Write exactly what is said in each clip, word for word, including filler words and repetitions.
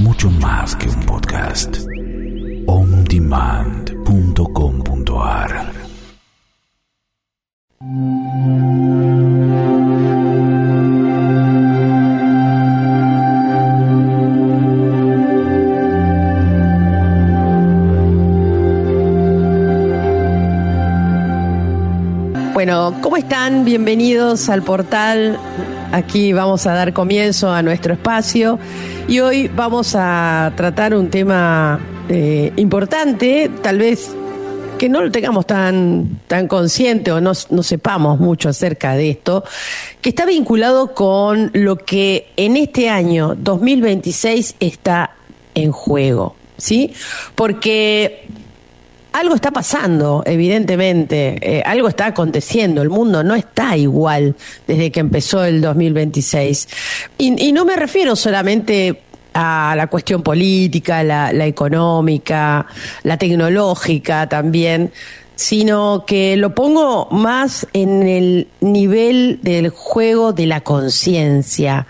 mucho más que un podcast. on demand punto com punto a r. Bueno, ¿cómo están? Bienvenidos al portal. Aquí vamos a dar comienzo a nuestro espacio y hoy vamos a tratar un tema eh, importante, tal vez que no lo tengamos tan, tan consciente o no, no sepamos mucho acerca de esto, que está vinculado con lo que en este año dos mil veintiséis está en juego, ¿sí? Porque algo está pasando, evidentemente, eh, algo está aconteciendo, el mundo no está igual desde que empezó el dos mil veintiséis. Y, y no me refiero solamente a la cuestión política, la, la económica, la tecnológica también, sino que lo pongo más en el nivel del juego de la conciencia,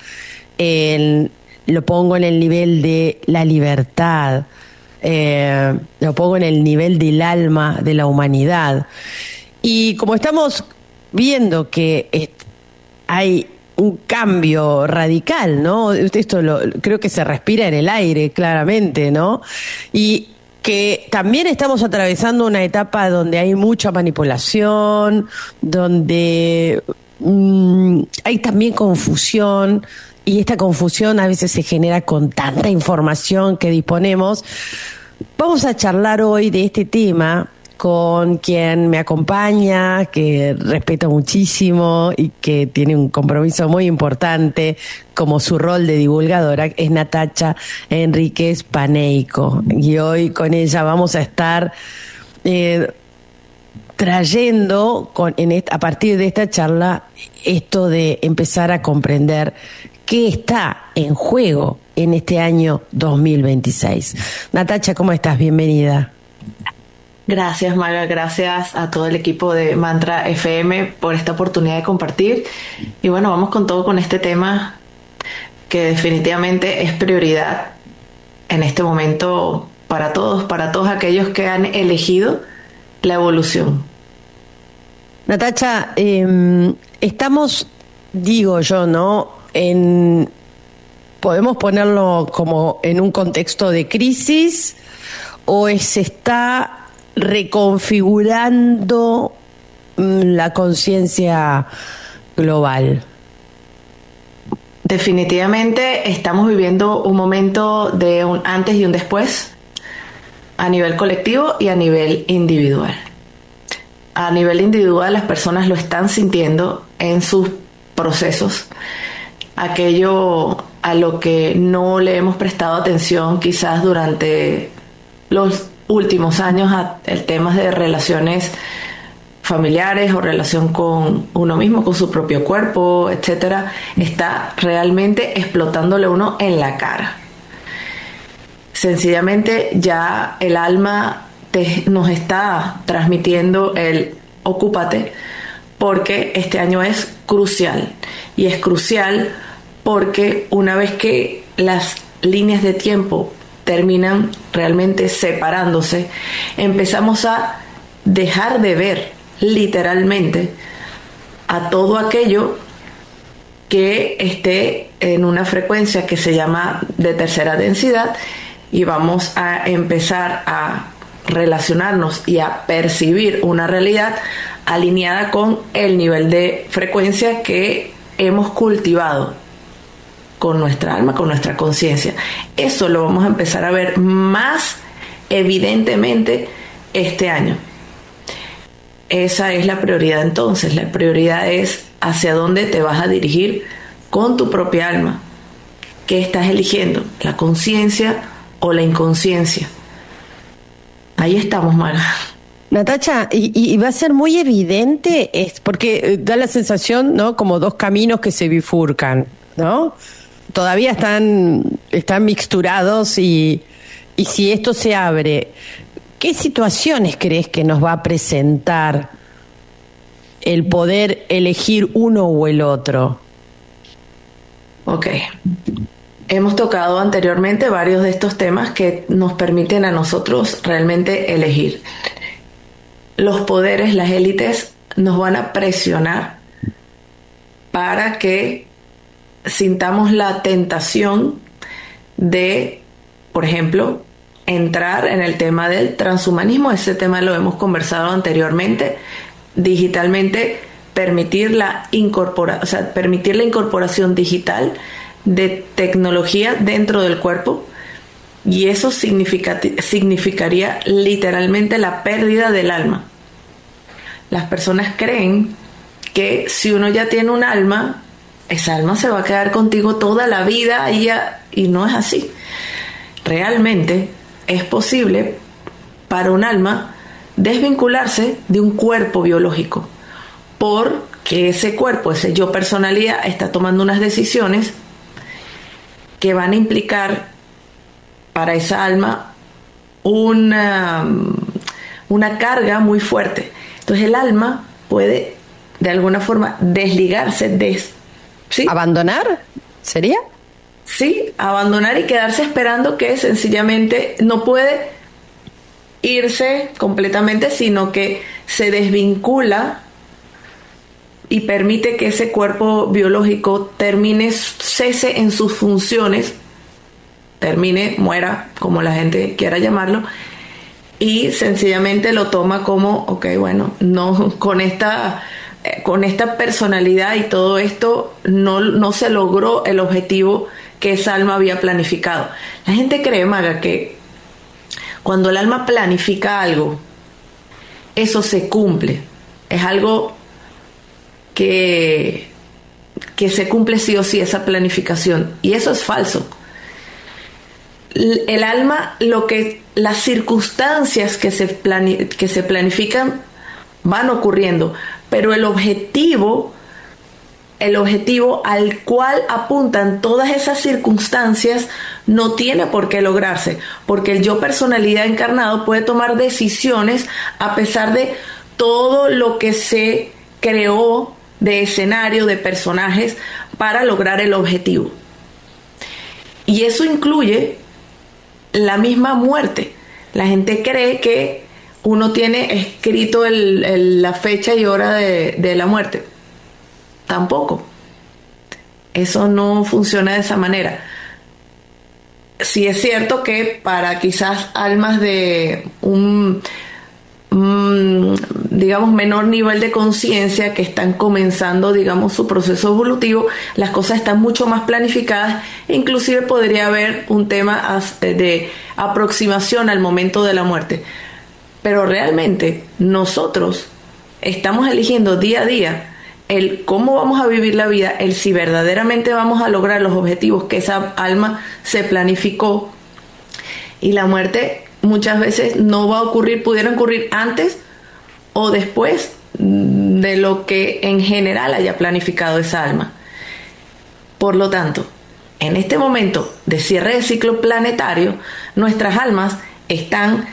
lo pongo en el nivel de la libertad. Eh, lo pongo en el nivel del alma de la humanidad. Y como estamos viendo que es, hay un cambio radical, ¿no? Esto lo, creo que se respira en el aire, claramente, ¿no? Y que también estamos atravesando una etapa donde hay mucha manipulación, donde mmm, hay también confusión. Y esta confusión a veces se genera con tanta información que disponemos. Vamos a charlar hoy de este tema con quien me acompaña, que respeto muchísimo y que tiene un compromiso muy importante como su rol de divulgadora, es Natacha Enríquez Paneico. Y hoy con ella vamos a estar eh, trayendo con, en esta, a partir de esta charla esto de empezar a comprender qué está en juego en este año dos mil veintiséis. Natacha, ¿cómo estás? Bienvenida. Gracias, Maga. Gracias a todo el equipo de Mantra F M por esta oportunidad de compartir. Y bueno, vamos con todo con este tema que definitivamente es prioridad en este momento para todos, para todos aquellos que han elegido la evolución. Natacha, eh, estamos, digo yo, ¿no? En, ¿podemos ponerlo como en un contexto de crisis o se está reconfigurando la conciencia global? Definitivamente estamos viviendo un momento de un antes y un después a nivel colectivo y a nivel individual. A nivel individual las personas lo están sintiendo en sus procesos. Aquello a lo que no le hemos prestado atención quizás durante los últimos años, a el tema de relaciones familiares o relación con uno mismo, con su propio cuerpo, etcétera, está realmente explotándole uno en la cara. Sencillamente ya el alma te, nos está transmitiendo el ocúpate, porque este año es crucial. Y es crucial porque una vez que las líneas de tiempo terminan realmente separándose, empezamos a dejar de ver literalmente a todo aquello que esté en una frecuencia que se llama de tercera densidad, y vamos a empezar a relacionarnos y a percibir una realidad alineada con el nivel de frecuencia que hemos cultivado con nuestra alma, con nuestra conciencia. Eso lo vamos a empezar a ver más evidentemente este año. Esa es la prioridad entonces. La prioridad es hacia dónde te vas a dirigir con tu propia alma. ¿Qué estás eligiendo? ¿La conciencia o la inconsciencia? Ahí estamos, Mara. Natacha, y, y va a ser muy evidente, es porque da la sensación, ¿no? Como dos caminos que se bifurcan, ¿no? Todavía están, están mixturados y, y si esto se abre, ¿qué situaciones crees que nos va a presentar el poder elegir uno o el otro? Ok. hemos tocado anteriormente varios de estos temas que nos permiten a nosotros realmente elegir. Los poderes, las élites, nos van a presionar para que sintamos la tentación de, por ejemplo, entrar en el tema del transhumanismo. Ese tema lo hemos conversado anteriormente. Digitalmente, permitir la incorpora, o sea, permitir la incorporación digital de tecnología dentro del cuerpo, y eso significa, significaría literalmente la pérdida del alma. Las personas creen que si uno ya tiene un alma, esa alma se va a quedar contigo toda la vida y, ya, y no es así. Realmente es posible para un alma desvincularse de un cuerpo biológico, porque ese cuerpo, ese yo personalidad, está tomando unas decisiones que van a implicar para esa alma una, una carga muy fuerte. Entonces el alma puede de alguna forma desligarse de... ¿sí? ¿Abandonar? ¿Sería? Sí, abandonar y quedarse esperando, que sencillamente no puede irse completamente, sino que se desvincula y permite que ese cuerpo biológico termine, cese en sus funciones, termine, muera, como la gente quiera llamarlo, y sencillamente lo toma como, ok, bueno, no, con esta, con esta personalidad y todo esto no, no se logró el objetivo que esa alma había planificado. La gente cree, Maga, que cuando el alma planifica algo, eso se cumple. Es algo que, que se cumple sí o sí, esa planificación. Y eso es falso. El alma, lo que las circunstancias que se, plani, que se planifican van ocurriendo, pero el objetivo, el objetivo al cual apuntan todas esas circunstancias no tiene por qué lograrse, porque el yo personalidad encarnado puede tomar decisiones a pesar de todo lo que se creó de escenario, de personajes, para lograr el objetivo. Y eso incluye la misma muerte. La gente cree que uno tiene escrito el, el, la fecha y hora de, de la muerte. Tampoco. Eso no funciona de esa manera. Sí es cierto que para quizás almas de un, un digamos, menor nivel de conciencia que están comenzando, digamos, su proceso evolutivo, las cosas están mucho más planificadas. Inclusive podría haber un tema de aproximación al momento de la muerte. Pero realmente nosotros estamos eligiendo día a día el cómo vamos a vivir la vida, el si verdaderamente vamos a lograr los objetivos que esa alma se planificó. Y la muerte muchas veces no va a ocurrir, pudiera ocurrir antes o después de lo que en general haya planificado esa alma. Por lo tanto, en este momento de cierre de ciclo planetario, nuestras almas están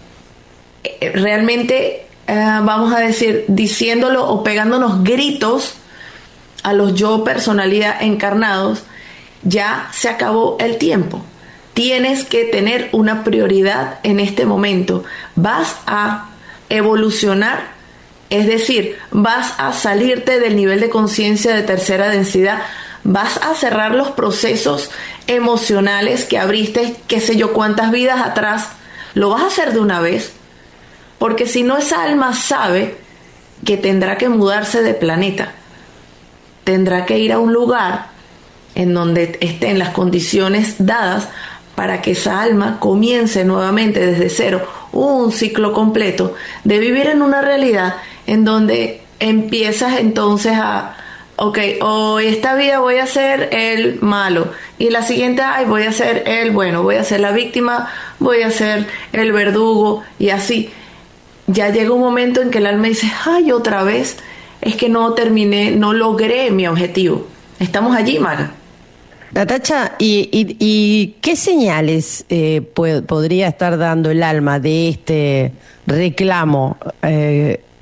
realmente, eh, vamos a decir, diciéndolo o pegándonos gritos a los yo personalidad encarnados: ya se acabó el tiempo. Tienes que tener una prioridad en este momento. Vas a evolucionar, es decir, vas a salirte del nivel de conciencia de tercera densidad, vas a cerrar los procesos emocionales que abriste, qué sé yo cuántas vidas atrás. Lo vas a hacer de una vez, porque si no, esa alma sabe que tendrá que mudarse de planeta, tendrá que ir a un lugar en donde estén las condiciones dadas para que esa alma comience nuevamente desde cero un ciclo completo de vivir en una realidad en donde empiezas entonces a, ok, hoy esta vida voy a ser el malo, y la siguiente, ay, voy a ser el bueno, voy a ser la víctima, voy a ser el verdugo, y así. Ya llega un momento en que el alma dice: ay, otra vez, es que no terminé, no logré mi objetivo. Estamos allí, Maga. Natacha, ¿y, y, y qué señales eh, puede, podría estar dando el alma de este reclamo? Eh,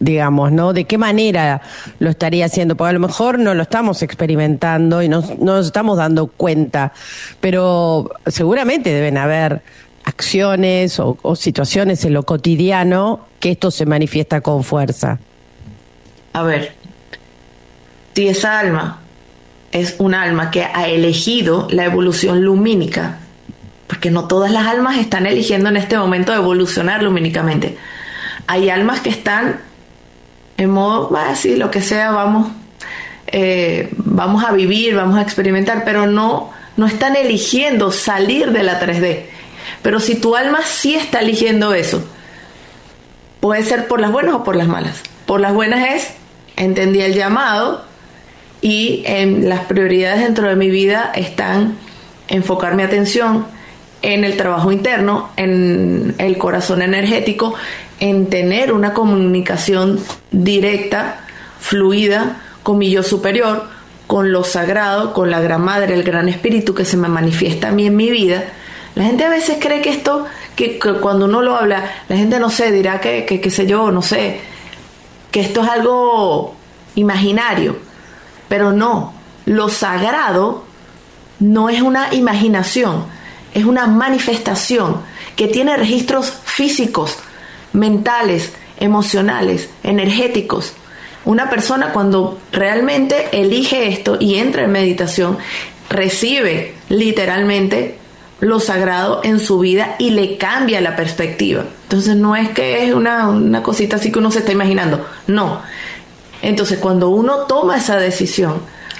digamos, ¿no? ¿De qué manera lo estaría haciendo? Porque a lo mejor no lo estamos experimentando y no, no nos estamos dando cuenta, pero seguramente deben haber acciones o, o situaciones en lo cotidiano que esto se manifiesta con fuerza. A ver, si esa alma es un alma que ha elegido la evolución lumínica, porque no todas las almas están eligiendo en este momento evolucionar lumínicamente. Hay almas que están en modo, bah, sí, lo que sea, vamos, eh, vamos a vivir, vamos a experimentar, pero no, no están eligiendo salir de la tres D. Pero si tu alma sí está eligiendo eso, puede ser por las buenas o por las malas. Por las buenas es, entendí el llamado y en las prioridades dentro de mi vida están enfocar mi atención en el trabajo interno, en el corazón energético, en tener una comunicación directa, fluida, con mi yo superior, con lo sagrado, con la gran madre, el gran espíritu que se me manifiesta a mí en mi vida. La gente a veces cree que esto, que, que cuando uno lo habla, la gente no sé, dirá que, que, qué sé yo, no sé, que esto es algo imaginario, pero no, lo sagrado no es una imaginación, es una manifestación que tiene registros físicos, mentales, emocionales, energéticos. Una persona cuando realmente elige esto y entra en meditación, recibe literalmente lo sagrado en su vida y le cambia la perspectiva. Entonces no es que es una, una cosita así que uno se está imaginando, no. Entonces cuando uno toma esa decisión,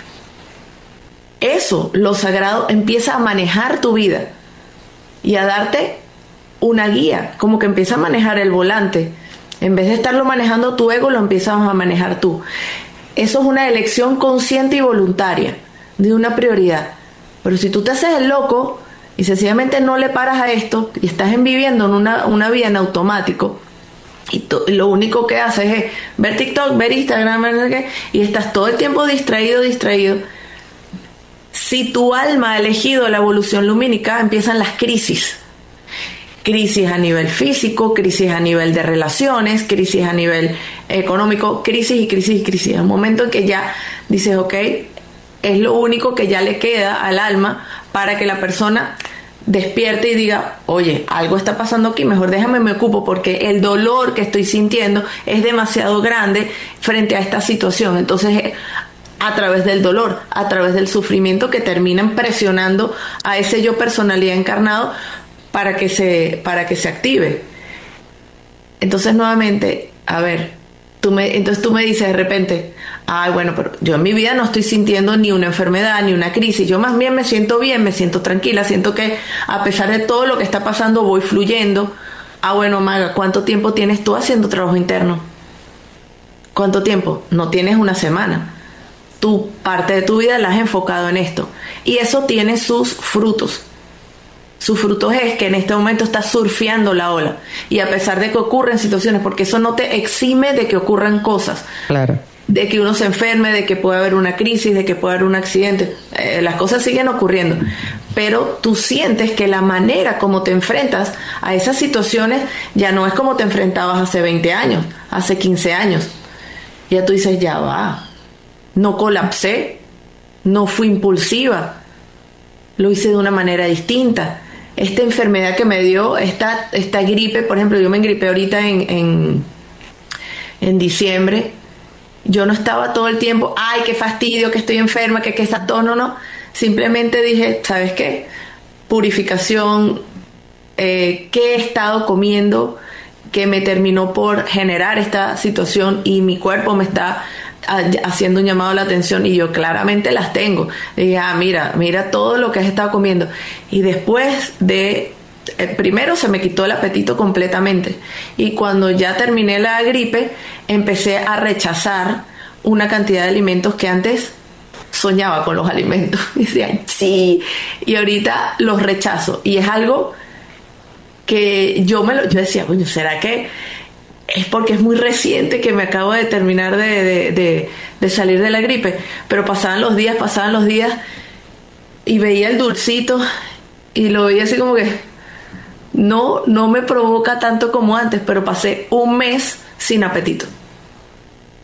eso, lo sagrado, empieza a manejar tu vida y a darte una guía, como que empieza a manejar el volante. En vez de estarlo manejando tu ego, lo empiezas a manejar tú. Eso es una elección consciente y voluntaria de una prioridad. Pero si tú te haces el loco y sencillamente no le paras a esto y estás en viviendo en una, una vida en automático y, to, y lo único que haces es ver TikTok, ver Instagram, y estás todo el tiempo distraído, distraído. Si tu alma ha elegido la evolución lumínica, empiezan las crisis. Crisis a nivel físico, crisis a nivel de relaciones, crisis a nivel económico, crisis y crisis y crisis. Un momento en que ya dices, ok, es lo único que ya le queda al alma para que la persona despierte y diga, oye, algo está pasando aquí, mejor déjame me ocupo porque el dolor que estoy sintiendo es demasiado grande frente a esta situación. Entonces, a través del dolor, a través del sufrimiento que terminan presionando a ese yo personalidad encarnado para que se, para que se active. Entonces, nuevamente, a ver, tú me, entonces tú me dices de repente, ay, bueno, pero yo en mi vida no estoy sintiendo ni una enfermedad, ni una crisis, yo más bien me siento bien, me siento tranquila, siento que a pesar de todo lo que está pasando voy fluyendo. Ah, bueno, Maga, ¿cuánto tiempo tienes tú haciendo trabajo interno? ¿Cuánto tiempo? No tienes una semana. Tu parte de tu vida la has enfocado en esto y eso tiene sus frutos. Sus frutos es que en este momento estás surfeando la ola y a pesar de que ocurren situaciones, porque eso no te exime de que ocurran cosas, claro, de que uno se enferme, de que pueda haber una crisis, de que pueda haber un accidente, eh, las cosas siguen ocurriendo, pero tú sientes que la manera como te enfrentas a esas situaciones ya no es como te enfrentabas hace veinte años, hace quince años. Ya tú dices, ya va, no colapsé, no fui impulsiva, lo hice de una manera distinta. Esta enfermedad que me dio, esta, esta gripe, por ejemplo, yo me engripé ahorita en, en, en diciembre, yo no estaba todo el tiempo, ay, qué fastidio, que estoy enferma, que, que está todo, no, no, simplemente dije, ¿sabes qué? Purificación, eh, ¿qué he estado comiendo que me terminó por generar esta situación y mi cuerpo me está haciendo un llamado a la atención y yo claramente las tengo? Y dije, ah, mira, mira todo lo que has estado comiendo. Y después de, eh, primero se me quitó el apetito completamente. Y cuando ya terminé la gripe, empecé a rechazar una cantidad de alimentos que antes soñaba con los alimentos. Y decía, sí. Y ahorita los rechazo. Y es algo que yo me lo, yo decía, coño, ¿será que es porque es muy reciente que me acabo de terminar de, de, de, de salir de la gripe? Pero pasaban los días, pasaban los días y veía el dulcito y lo veía así como que no, no me provoca tanto como antes, pero pasé un mes sin apetito.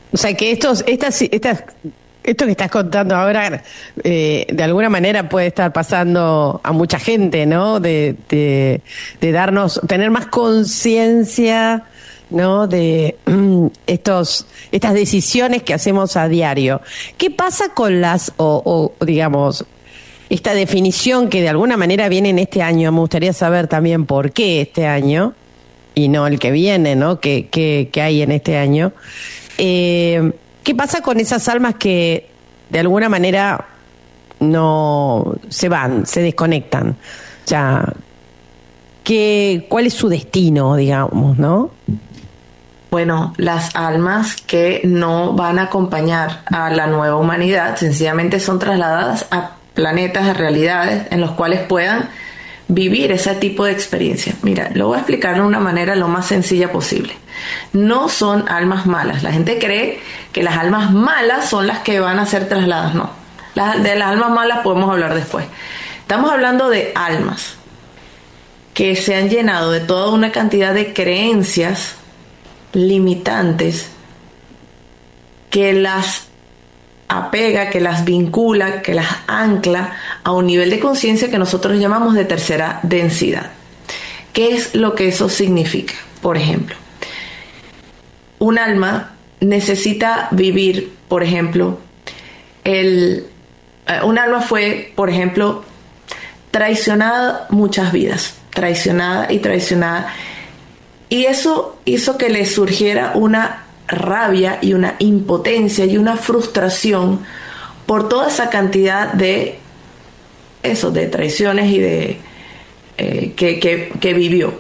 O sea que estos, estas, estas, esto que estás contando ahora, eh, de alguna manera puede estar pasando a mucha gente, ¿no? De, de, de darnos, tener más conciencia, ¿no? De mm, estos, estas decisiones que hacemos a diario. ¿Qué pasa con las, o, o digamos, esta definición que de alguna manera viene en este año? Me gustaría saber también por qué este año y no el que viene, ¿no? ¿Qué, qué, qué hay en este año? Eh, ¿Qué pasa con esas almas que de alguna manera no se van, se desconectan? O sea, ¿qué, ¿cuál es su destino, digamos, no? Bueno, las almas que no van a acompañar a la nueva humanidad sencillamente son trasladadas a planetas, a realidades en los cuales puedan vivir ese tipo de experiencia. Mira, lo voy a explicar de una manera lo más sencilla posible. No son almas malas. La gente cree que las almas malas son las que van a ser trasladadas. No. Las, de las almas malas podemos hablar después. Estamos hablando de almas que se han llenado de toda una cantidad de creencias limitantes que las apega, que las vincula, que las ancla a un nivel de conciencia que nosotros llamamos de tercera densidad. ¿Qué es lo que eso significa? Por ejemplo, un alma necesita vivir, por ejemplo, el, eh, un alma fue, por ejemplo, traicionada muchas vidas, traicionada y traicionada, y eso hizo que le surgiera una rabia y una impotencia y una frustración por toda esa cantidad de eso, de traiciones y de eh, que, que, que vivió.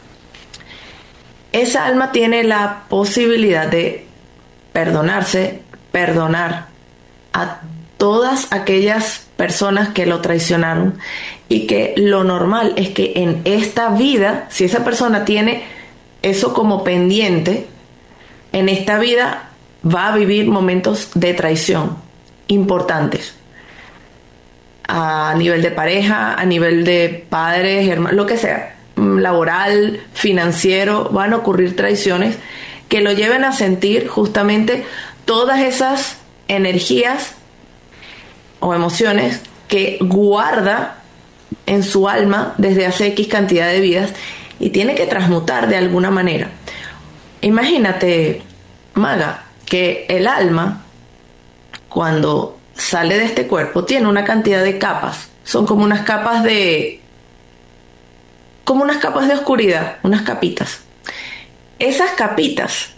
Esa alma tiene la posibilidad de perdonarse, perdonar a todas aquellas personas que lo traicionaron, y que lo normal es que en esta vida, si esa persona tiene eso como pendiente, en esta vida va a vivir momentos de traición importantes. A nivel de pareja, a nivel de padres, hermanos, lo que sea, laboral, financiero, van a ocurrir traiciones que lo lleven a sentir justamente todas esas energías o emociones que guarda en su alma desde hace X cantidad de vidas y tiene que transmutar de alguna manera. Imagínate, Maga, que el alma, cuando sale de este cuerpo, tiene una cantidad de capas. Son como unas capas de... como unas capas de oscuridad, unas capitas. Esas capitas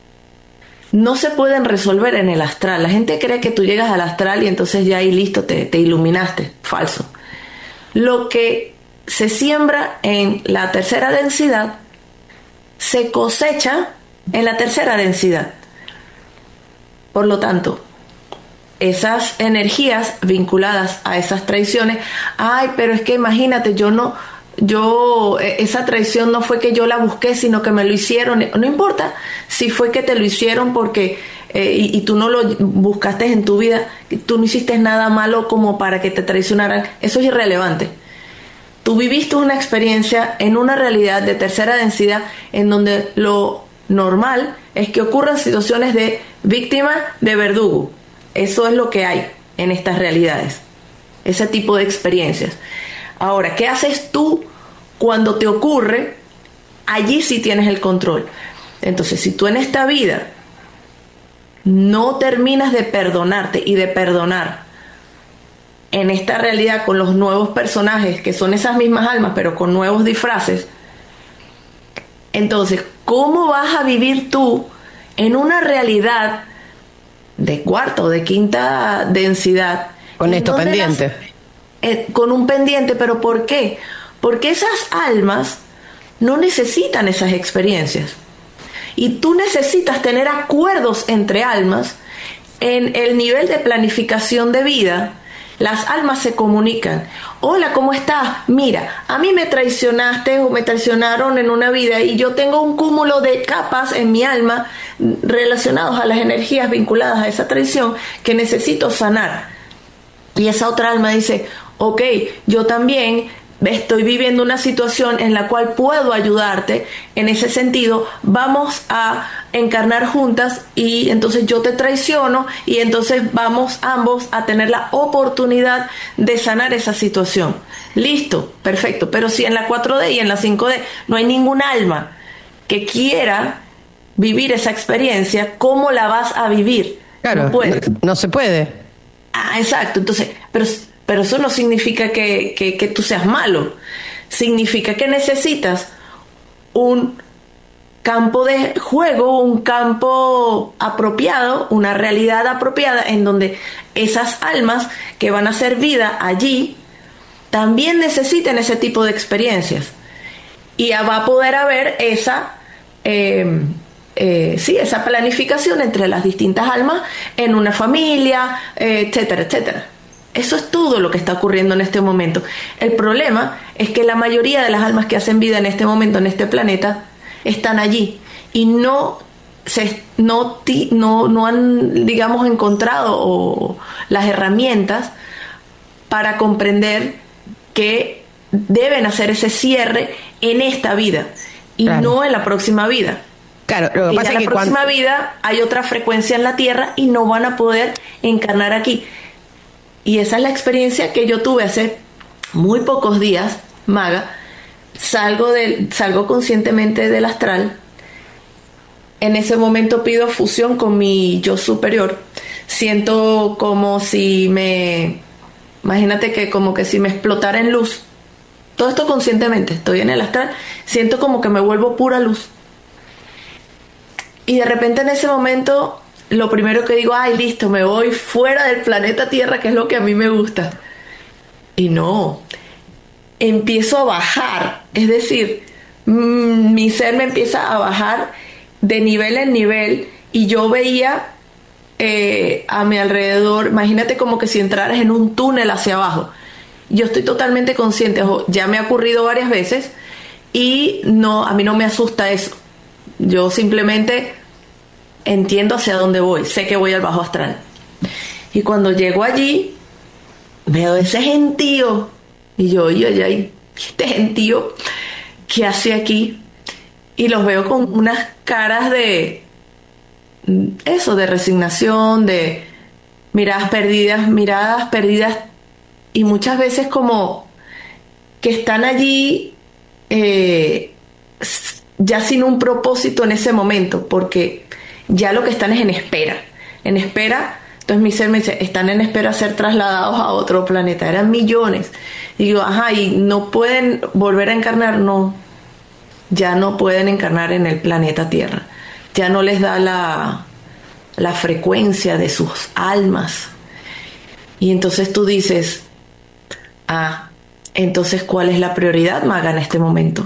no se pueden resolver en el astral. La gente cree que tú llegas al astral y entonces ya ahí listo, te, te iluminaste. Falso. Lo que se siembra en la tercera densidad se cosecha en la tercera densidad. Por lo tanto, esas energías vinculadas a esas traiciones, ay, pero es que imagínate, yo no, yo, esa traición no fue que yo la busqué, sino que me lo hicieron. No importa si fue que te lo hicieron porque eh, y, y tú no lo buscaste en tu vida, tú no hiciste nada malo como para que te traicionaran. Eso es irrelevante. Tú viviste una experiencia en una realidad de tercera densidad en donde lo normal es que ocurran situaciones de víctima, de verdugo. Eso es lo que hay en estas realidades, ese tipo de experiencias. Ahora, ¿qué haces tú cuando te ocurre? Allí sí tienes el control. Entonces, si tú en esta vida no terminas de perdonarte y de perdonar en esta realidad con los nuevos personajes, que son esas mismas almas, pero con nuevos disfraces, entonces, ¿cómo vas a vivir tú en una realidad de cuarta o de quinta densidad? Con esto pendiente. Las, eh, con un pendiente, ¿pero por qué? Porque esas almas no necesitan esas experiencias. Y tú necesitas tener acuerdos entre almas en el nivel de planificación de vida. Las almas se comunican. Hola, ¿cómo estás? Mira, a mí me traicionaste o me traicionaron en una vida y yo tengo un cúmulo de capas en mi alma relacionados a las energías vinculadas a esa traición que necesito sanar. Y esa otra alma dice, ok, yo también estoy viviendo una situación en la cual puedo ayudarte, en ese sentido, vamos a encarnar juntas y entonces yo te traiciono y entonces vamos ambos a tener la oportunidad de sanar esa situación. Listo, perfecto, pero si en la cuatro D y en la cinco D no hay ningún alma que quiera vivir esa experiencia, ¿cómo la vas a vivir? Claro, no puedes. No, no se puede. Ah, exacto, entonces, pero... Pero eso no significa que, que, que tú seas malo. Significa que necesitas un campo de juego, un campo apropiado, una realidad apropiada en donde esas almas que van a hacer vida allí también necesiten ese tipo de experiencias. Y va a poder haber esa, eh, eh, sí, esa planificación entre las distintas almas en una familia, eh, etcétera, etcétera. Eso es todo lo que está ocurriendo en este momento. El problema es que la mayoría de las almas que hacen vida en este momento, en este planeta, están allí y no se, no, no, no han, digamos, encontrado o, las herramientas para comprender que deben hacer ese cierre en esta vida y claro. no en la próxima vida. Claro, lo que y pasa en es la que próxima cuando... vida hay otra frecuencia en la Tierra y no van a poder encarnar aquí. Y esa es la experiencia que yo tuve hace muy pocos días, Maga. Salgo, de, salgo conscientemente del astral. En ese momento pido fusión con mi yo superior. Siento como si me... Imagínate que como que si me explotara en luz. Todo esto conscientemente. Estoy en el astral. Siento como que me vuelvo pura luz. Y de repente en ese momento... Lo primero que digo, ay, listo, me voy fuera del planeta Tierra, que es lo que a mí me gusta. Y no, empiezo a bajar. Es decir, mmm, mi ser me empieza a bajar de nivel en nivel y yo veía eh, a mi alrededor, imagínate como que si entraras en un túnel hacia abajo. Yo estoy totalmente consciente, ojo, ya me ha ocurrido varias veces y no, a mí no me asusta eso. Yo simplemente... entiendo hacia dónde voy, sé que voy al bajo astral. Y cuando llego allí, veo ese gentío. Y yo, oye, oye, este gentío, ¿qué hace aquí? Y los veo con unas caras de, eso, de resignación, de miradas perdidas, miradas perdidas. Y muchas veces como que están allí eh, ya sin un propósito en ese momento, porque... ya lo que están es en espera, en espera, entonces mi ser me dice, están en espera de ser trasladados a otro planeta, eran millones, y digo, ajá, y no pueden volver a encarnar, no, ya no pueden encarnar en el planeta Tierra, ya no les da la, la frecuencia de sus almas, y entonces tú dices, ah, entonces ¿cuál es la prioridad, Maga, en este momento?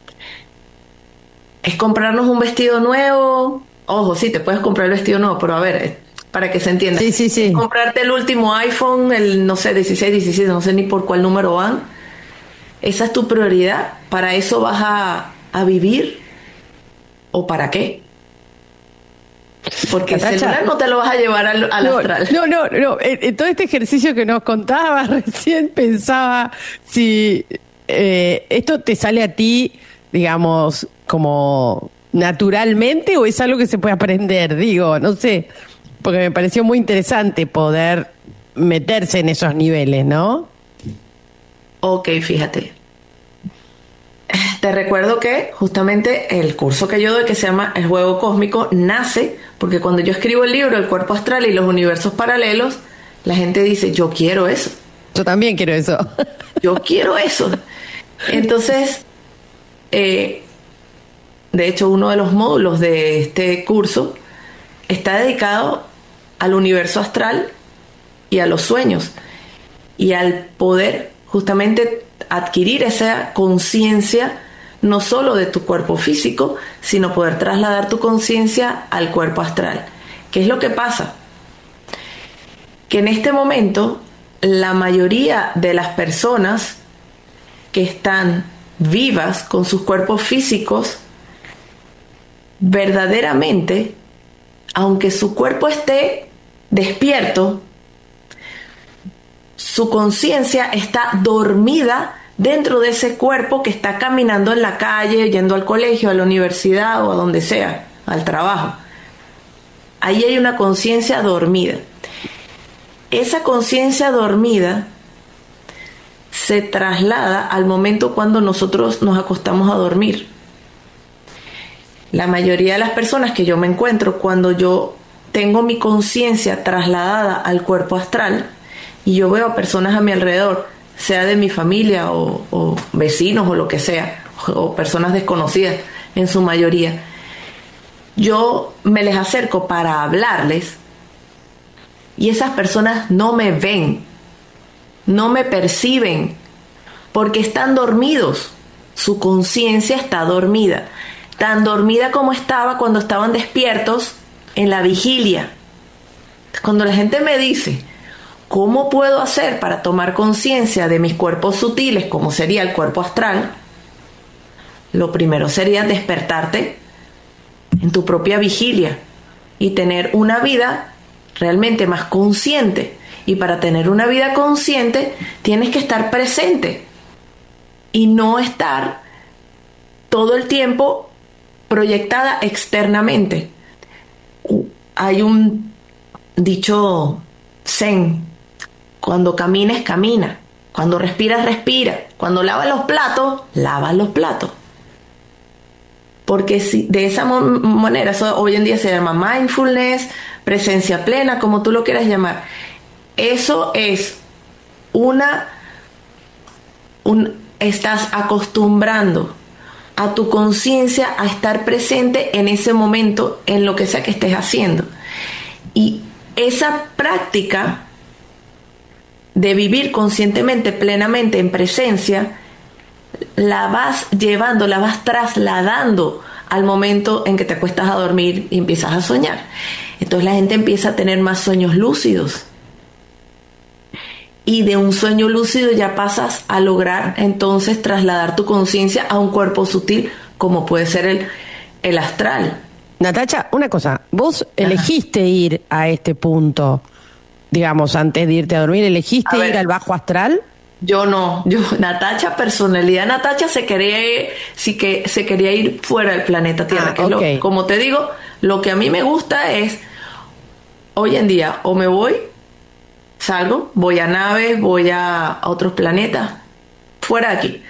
¿Es comprarnos un vestido nuevo? Ojo, sí, te puedes comprar el vestido nuevo, pero a ver, para que se entienda. Sí, sí, sí. Comprarte el último iPhone, el, no sé, dieciséis, diecisiete, no sé ni por cuál número van. ¿Esa es tu prioridad? ¿Para eso vas a, a vivir? ¿O para qué? Porque el celular no te lo vas a llevar al, al no, astral. No, no, no. En todo este ejercicio que nos contabas recién pensaba si eh, esto te sale a ti, digamos, como naturalmente o es algo que se puede aprender, digo, no sé, porque me pareció muy interesante poder meterse en esos niveles, ¿no? Ok, fíjate. Te recuerdo que justamente el curso que yo doy, que se llama El Juego Cósmico, nace porque cuando yo escribo el libro El Cuerpo Astral y los Universos Paralelos, la gente dice, yo quiero eso. Yo también quiero eso. Yo quiero eso. Entonces, eh, de hecho, uno de los módulos de este curso está dedicado al universo astral y a los sueños y al poder justamente adquirir esa conciencia no solo de tu cuerpo físico, sino poder trasladar tu conciencia al cuerpo astral. ¿Qué es lo que pasa? Que en este momento la mayoría de las personas que están vivas con sus cuerpos físicos, verdaderamente, aunque su cuerpo esté despierto, su conciencia está dormida dentro de ese cuerpo que está caminando en la calle, yendo al colegio, a la universidad o a donde sea, al trabajo. Ahí hay una conciencia dormida. Esa conciencia dormida se traslada al momento cuando nosotros nos acostamos a dormir. La mayoría de las personas que yo me encuentro, cuando yo tengo mi conciencia trasladada al cuerpo astral y yo veo a personas a mi alrededor, sea de mi familia o, o vecinos o lo que sea, o personas desconocidas en su mayoría, yo me les acerco para hablarles y esas personas no me ven, no me perciben, porque están dormidos, su conciencia está dormida, tan dormida como estaba cuando estaban despiertos en la vigilia. Cuando la gente me dice, ¿cómo puedo hacer para tomar conciencia de mis cuerpos sutiles, como sería el cuerpo astral? Lo primero sería despertarte en tu propia vigilia y tener una vida realmente más consciente. Y para tener una vida consciente tienes que estar presente y no estar todo el tiempo proyectada externamente. Hay un dicho zen: cuando camines, camina; cuando respiras, respira; cuando lavas los platos, lavas los platos. Porque si de esa mo- manera, eso hoy en día se llama mindfulness, presencia plena, como tú lo quieras llamar. Eso es una, un, estás acostumbrando a tu conciencia a estar presente en ese momento, en lo que sea que estés haciendo. Y esa práctica de vivir conscientemente, plenamente, en presencia, la vas llevando, la vas trasladando al momento en que te acuestas a dormir y empiezas a soñar. Entonces la gente empieza a tener más sueños lúcidos. Y de un sueño lúcido ya pasas a lograr entonces trasladar tu conciencia a un cuerpo sutil, como puede ser el, el astral. Natacha, una cosa, vos elegiste Ajá. ir a este punto, digamos, antes de irte a dormir, ¿elegiste a ver, ir al bajo astral? Yo no, yo, Natacha, personalidad Natacha se quería, sí que se quería ir fuera del planeta Tierra, ah, que okay. es lo, como te digo, lo que a mí me gusta es, hoy en día, o me voy, salgo, voy a naves, voy a, a otros planetas, fuera de aquí.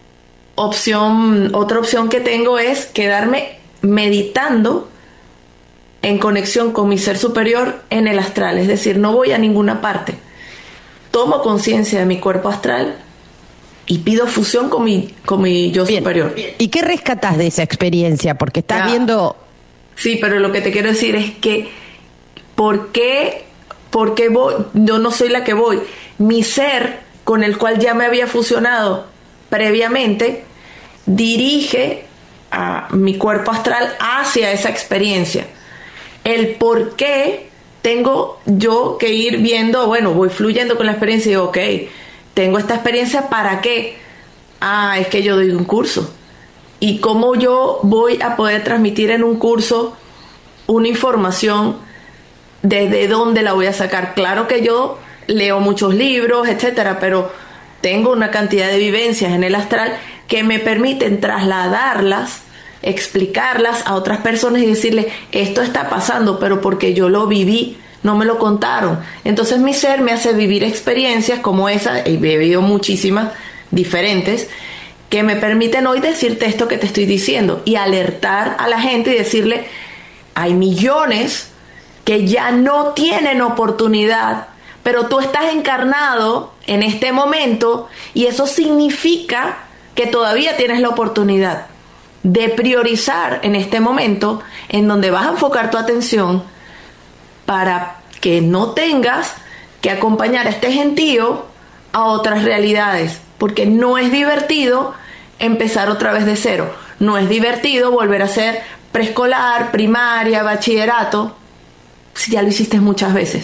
Opción, otra opción que tengo es quedarme meditando en conexión con mi ser superior en el astral, es decir, no voy a ninguna parte. Tomo conciencia de mi cuerpo astral y pido fusión con mi, con mi yo bien, superior. Bien. ¿Y qué rescatás de esa experiencia? Porque estás ya, viendo... Sí, pero lo que te quiero decir es que ¿por qué, por qué voy? Yo no soy la que voy. Mi ser, con el cual ya me había fusionado previamente, dirige a mi cuerpo astral hacia esa experiencia. El por qué tengo yo que ir viendo, bueno, voy fluyendo con la experiencia y digo, ok, tengo esta experiencia, ¿para qué? Ah, es que yo doy un curso. ¿Y cómo yo voy a poder transmitir en un curso una información? ¿Desde dónde la voy a sacar? Claro que yo leo muchos libros, etcétera, pero tengo una cantidad de vivencias en el astral que me permiten trasladarlas, explicarlas a otras personas y decirles, esto está pasando, pero porque yo lo viví, no me lo contaron. Entonces mi ser me hace vivir experiencias como esa, y he vivido muchísimas diferentes, que me permiten hoy decirte esto que te estoy diciendo y alertar a la gente y decirle, hay millones que ya no tienen oportunidad, pero tú estás encarnado en este momento y eso significa que todavía tienes la oportunidad de priorizar en este momento en donde vas a enfocar tu atención para que no tengas que acompañar a este gentío a otras realidades, porque no es divertido empezar otra vez de cero, no es divertido volver a ser preescolar, primaria, bachillerato, si ya lo hiciste muchas veces.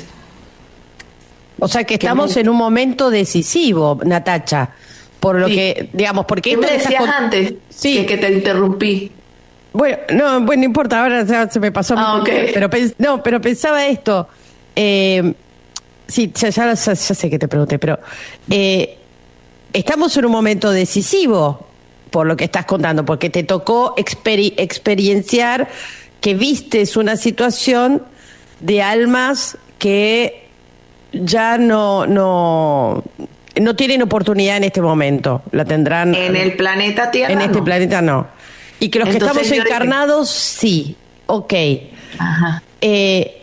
O sea que estamos en un momento decisivo, Natacha. Por lo sí. que, digamos, porque... ¿Qué me decías con... antes? Sí. Que, que te interrumpí. Bueno, no, bueno, no importa, ahora ya se me pasó. Ah, ok. Pero, no, pero pensaba esto. Eh, sí, ya, ya, ya sé que te pregunté, pero... Eh, estamos en un momento decisivo, por lo que estás contando, porque te tocó experi- experienciar que vistes una situación de almas que ya no, no, no tienen oportunidad en este momento. La tendrán en el planeta Tierra. En este no. planeta no. Y que los Entonces, que estamos yo encarnados, sí. Ok. Ajá. Eh,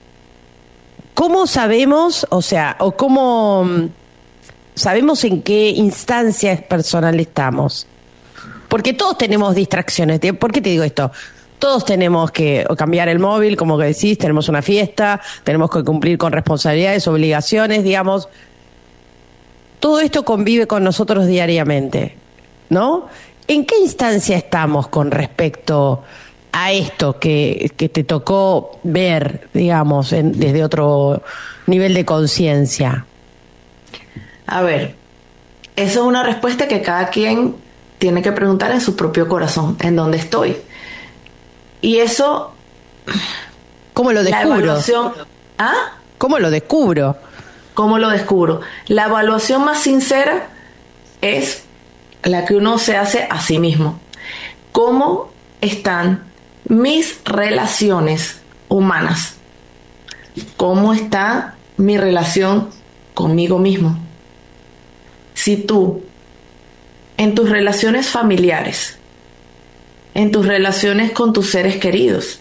¿Cómo sabemos, o sea, o cómo mm, sabemos en qué instancia personal estamos? Porque todos tenemos distracciones. ¿Por qué te digo esto? Todos tenemos que o cambiar el móvil, como que decís, tenemos una fiesta, tenemos que cumplir con responsabilidades, obligaciones, digamos. Todo esto convive con nosotros diariamente, ¿no? ¿En qué instancia estamos con respecto a esto que, que te tocó ver, digamos, en, desde otro nivel de conciencia? A ver, eso es una respuesta que cada quien tiene que preguntar en su propio corazón, en dónde estoy. Y eso... ¿Cómo lo La descubro? evaluación... ¿Ah? ¿Cómo lo descubro? ¿Cómo lo descubro? La evaluación más sincera es la que uno se hace a sí mismo. ¿Cómo están mis relaciones humanas? ¿Cómo está mi relación conmigo mismo? Si tú, en tus relaciones familiares, en tus relaciones con tus seres queridos,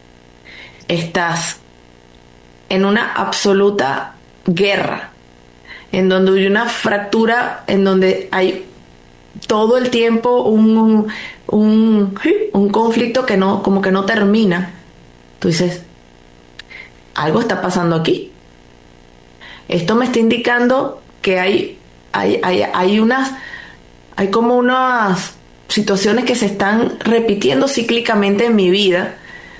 estás en una absoluta guerra, en donde hay una fractura, en donde hay todo el tiempo un, un, un conflicto que no, como que no termina, tú dices, algo está pasando aquí. Esto me está indicando que hay, hay, hay, hay unas, hay como unas situaciones que se están repitiendo cíclicamente en mi vida.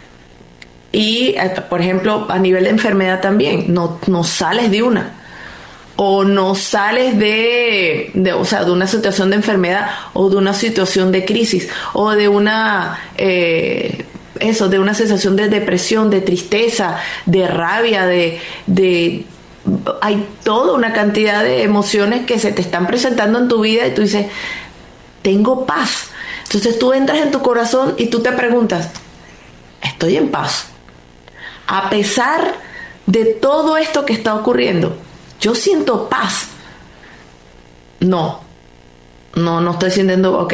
Y, por ejemplo, a nivel de enfermedad también, no, no sales de una. O no sales de, de, o sea, de una situación de enfermedad o de una situación de crisis o de una, eh, eso, de una sensación de depresión, de tristeza, de rabia, de, de, hay toda una cantidad de emociones que se te están presentando en tu vida y tú dices, tengo paz. Entonces tú entras en tu corazón y tú te preguntas, ¿estoy en paz? A pesar de todo esto que está ocurriendo, yo siento paz. No, no, no estoy sintiendo, ok.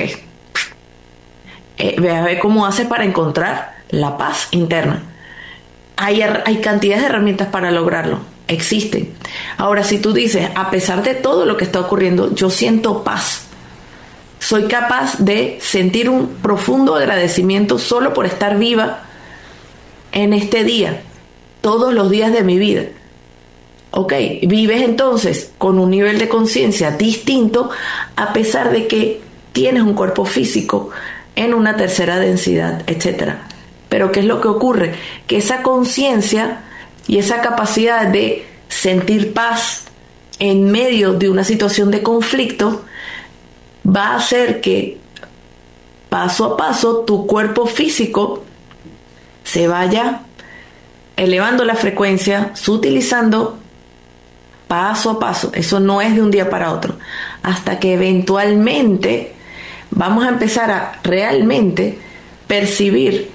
Eh, ve a ver cómo haces para encontrar la paz interna. Hay, hay cantidades de herramientas para lograrlo, existen. Ahora, si tú dices, a pesar de todo lo que está ocurriendo, yo siento paz. Soy capaz de sentir un profundo agradecimiento solo por estar viva en este día, todos los días de mi vida. Ok, vives entonces con un nivel de conciencia distinto a pesar de que tienes un cuerpo físico en una tercera densidad, etcétera. Pero ¿qué es lo que ocurre? Que esa conciencia y esa capacidad de sentir paz en medio de una situación de conflicto va a hacer que paso a paso tu cuerpo físico se vaya elevando la frecuencia, sutilizando paso a paso. Eso no es de un día para otro, hasta que eventualmente vamos a empezar a realmente percibir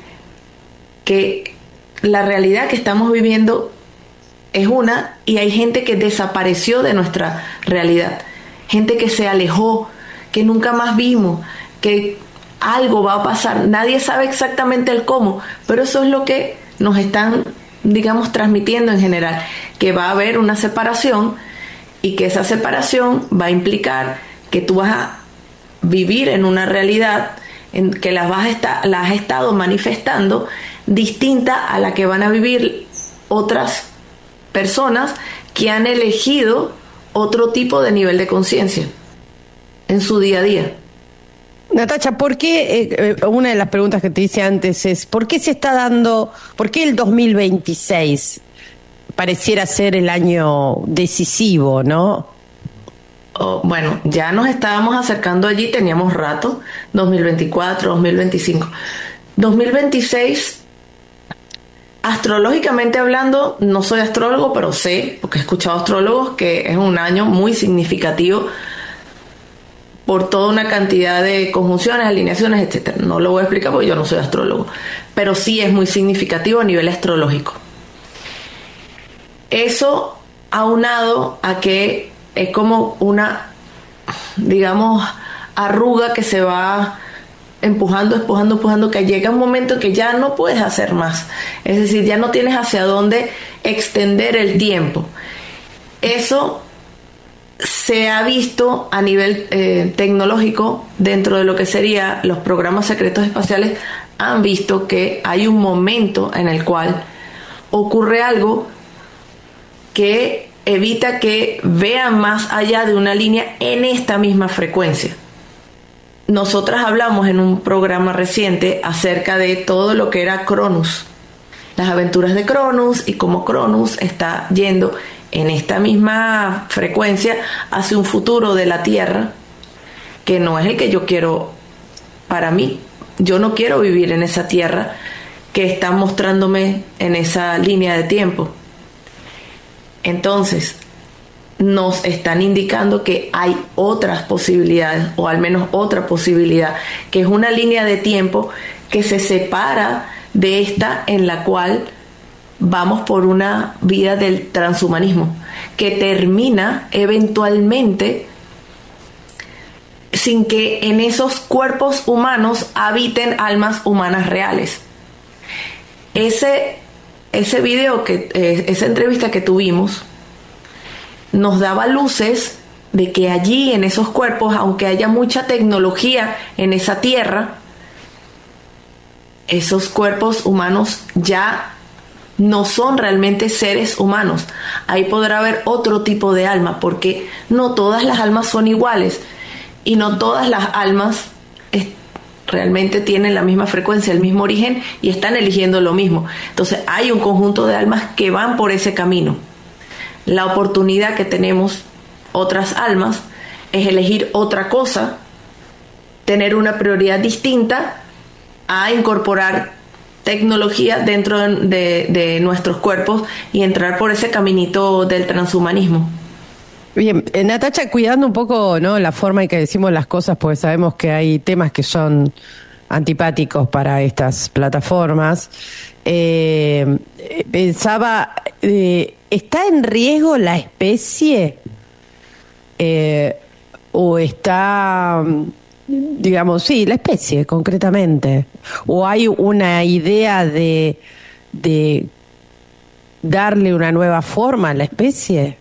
que la realidad que estamos viviendo es una, y hay gente que desapareció de nuestra realidad, gente que se alejó, que nunca más vimos, que algo va a pasar, nadie sabe exactamente el cómo, pero eso es lo que nos están, digamos, transmitiendo en general, que va a haber una separación y que esa separación va a implicar que tú vas a vivir en una realidad en que las, vas a estar, las has estado manifestando distinta a la que van a vivir otras personas que han elegido otro tipo de nivel de conciencia en su día a día. Natacha, ¿por qué, eh, una de las preguntas que te hice antes es, ¿por qué se está dando, por qué el dos mil veintiséis pareciera ser el año decisivo, ¿no? Oh, bueno, ya nos estábamos acercando allí, teníamos rato, dos mil veinticuatro, dos mil veinticinco. dos mil veintiséis, astrológicamente hablando, no soy astrólogo, pero sé, porque he escuchado astrólogos, que es un año muy significativo por toda una cantidad de conjunciones, alineaciones, etcétera. No lo voy a explicar porque yo no soy astrólogo, pero sí es muy significativo a nivel astrológico. Eso aunado a que es como una, digamos, arruga que se va empujando, empujando, empujando, que llega un momento en que ya no puedes hacer más. Es decir, ya no tienes hacia dónde extender el tiempo. Eso se ha visto a nivel eh, tecnológico dentro de lo que serían los programas secretos espaciales. Han visto que hay un momento en el cual ocurre algo que evita que vean más allá de una línea en esta misma frecuencia. Nosotras hablamos en un programa reciente acerca de todo lo que era Cronus, las aventuras de Cronus y cómo Cronus está yendo en esta misma frecuencia hacia un futuro de la Tierra que no es el que yo quiero para mí. Yo no quiero vivir en esa Tierra que está mostrándome en esa línea de tiempo. Entonces, nos están indicando que hay otras posibilidades, o al menos otra posibilidad, que es una línea de tiempo que se separa de esta en la cual vamos por una vida del transhumanismo, que termina eventualmente sin que en esos cuerpos humanos habiten almas humanas reales. Ese, ese video, que, eh, esa entrevista que tuvimos, nos daba luces de que allí en esos cuerpos, aunque haya mucha tecnología en esa tierra, esos cuerpos humanos ya no son realmente seres humanos. Ahí podrá haber otro tipo de alma, porque no todas las almas son iguales y no todas las almas es, realmente tienen la misma frecuencia, el mismo origen y están eligiendo lo mismo. Entonces hay un conjunto de almas que van por ese camino. La oportunidad que tenemos otras almas es elegir otra cosa, tener una prioridad distinta a incorporar tecnología dentro de, de nuestros cuerpos y entrar por ese caminito del transhumanismo. Bien, eh, Natacha, cuidando un poco, ¿no?, la forma en que decimos las cosas, porque sabemos que hay temas que son antipáticos para estas plataformas. Eh, pensaba, eh, ¿está en riesgo la especie? Eh, ¿O está, digamos, sí, la especie concretamente? ¿O hay una idea de, de darle una nueva forma a la especie?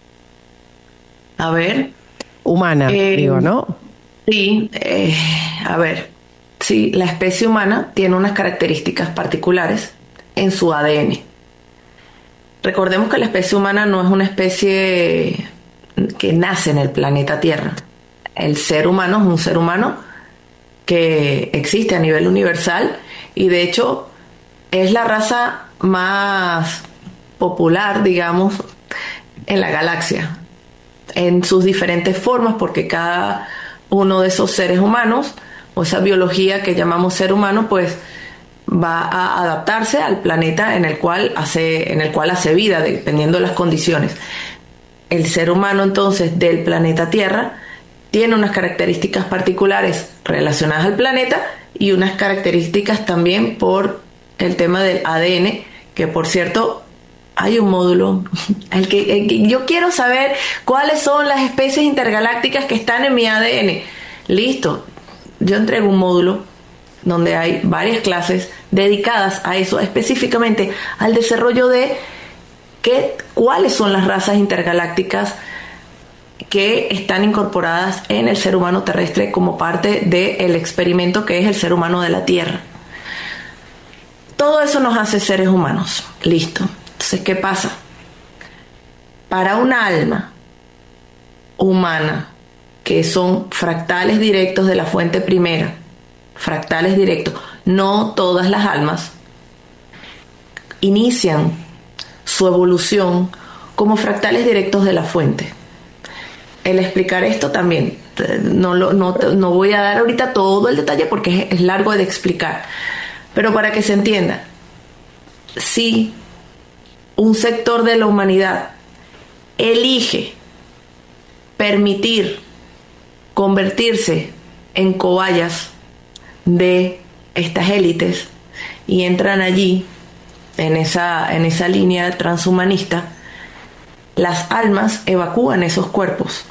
A ver. Humana, eh, digo, ¿no? Sí, eh, a ver. Sí, la especie humana tiene unas características particulares en su A D N. Recordemos que la especie humana no es una especie que nace en el planeta Tierra. El ser humano es un ser humano que existe a nivel universal y de hecho es la raza más popular, digamos, en la galaxia, en sus diferentes formas, porque cada uno de esos seres humanos o esa biología que llamamos ser humano, pues va a adaptarse al planeta en el cual hace, en el cual hace vida, dependiendo de las condiciones. El ser humano, entonces, del planeta Tierra tiene unas características particulares relacionadas al planeta y unas características también por el tema del A D N, que por cierto hay un módulo. El que, el que yo quiero saber cuáles son las especies intergalácticas que están en mi A D N. Listo, yo entrego un módulo donde hay varias clases dedicadas a eso, específicamente al desarrollo de qué, cuáles son las razas intergalácticas que están incorporadas en el ser humano terrestre como parte del experimento que es el ser humano de la Tierra. Todo eso nos hace seres humanos. Listo. Entonces, ¿qué pasa? Para una alma humana, que son fractales directos de la fuente primera, fractales directos, no todas las almas inician su evolución como fractales directos de la fuente. El explicar esto también, no, lo, no, no voy a dar ahorita todo el detalle porque es, es largo de explicar, pero para que se entienda, si un sector de la humanidad elige permitir convertirse en cobayas de estas élites y entran allí en esa, en esa línea transhumanista, las almas evacúan esos cuerpos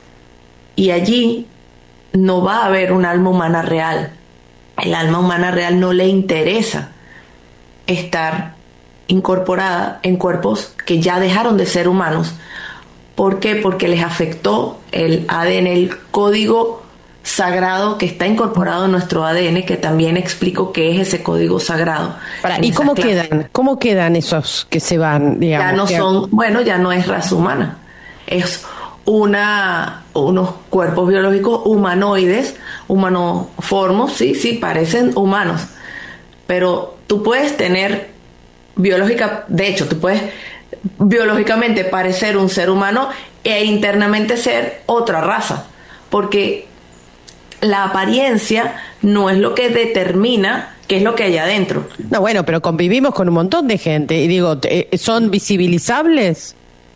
y allí no va a haber un alma humana real. El alma humana real no le interesa estar incorporada en cuerpos que ya dejaron de ser humanos. ¿Por qué? Porque les afectó el A D N, el código sagrado que está incorporado en nuestro A D N, que también explico qué es ese código sagrado. Para, ¿y cómo clase. quedan? ¿Cómo quedan esos que se van? Digamos, ya no que... son, bueno, ya no es raza humana. Es una, unos cuerpos biológicos humanoides, humanoformos, sí, sí, parecen humanos. Pero tú puedes tener biológica, de hecho, tú puedes biológicamente parecer un ser humano e internamente ser otra raza, porque la apariencia no es lo que determina qué es lo que hay adentro. No, bueno, pero convivimos con un montón de gente y digo, ¿son visibilizables?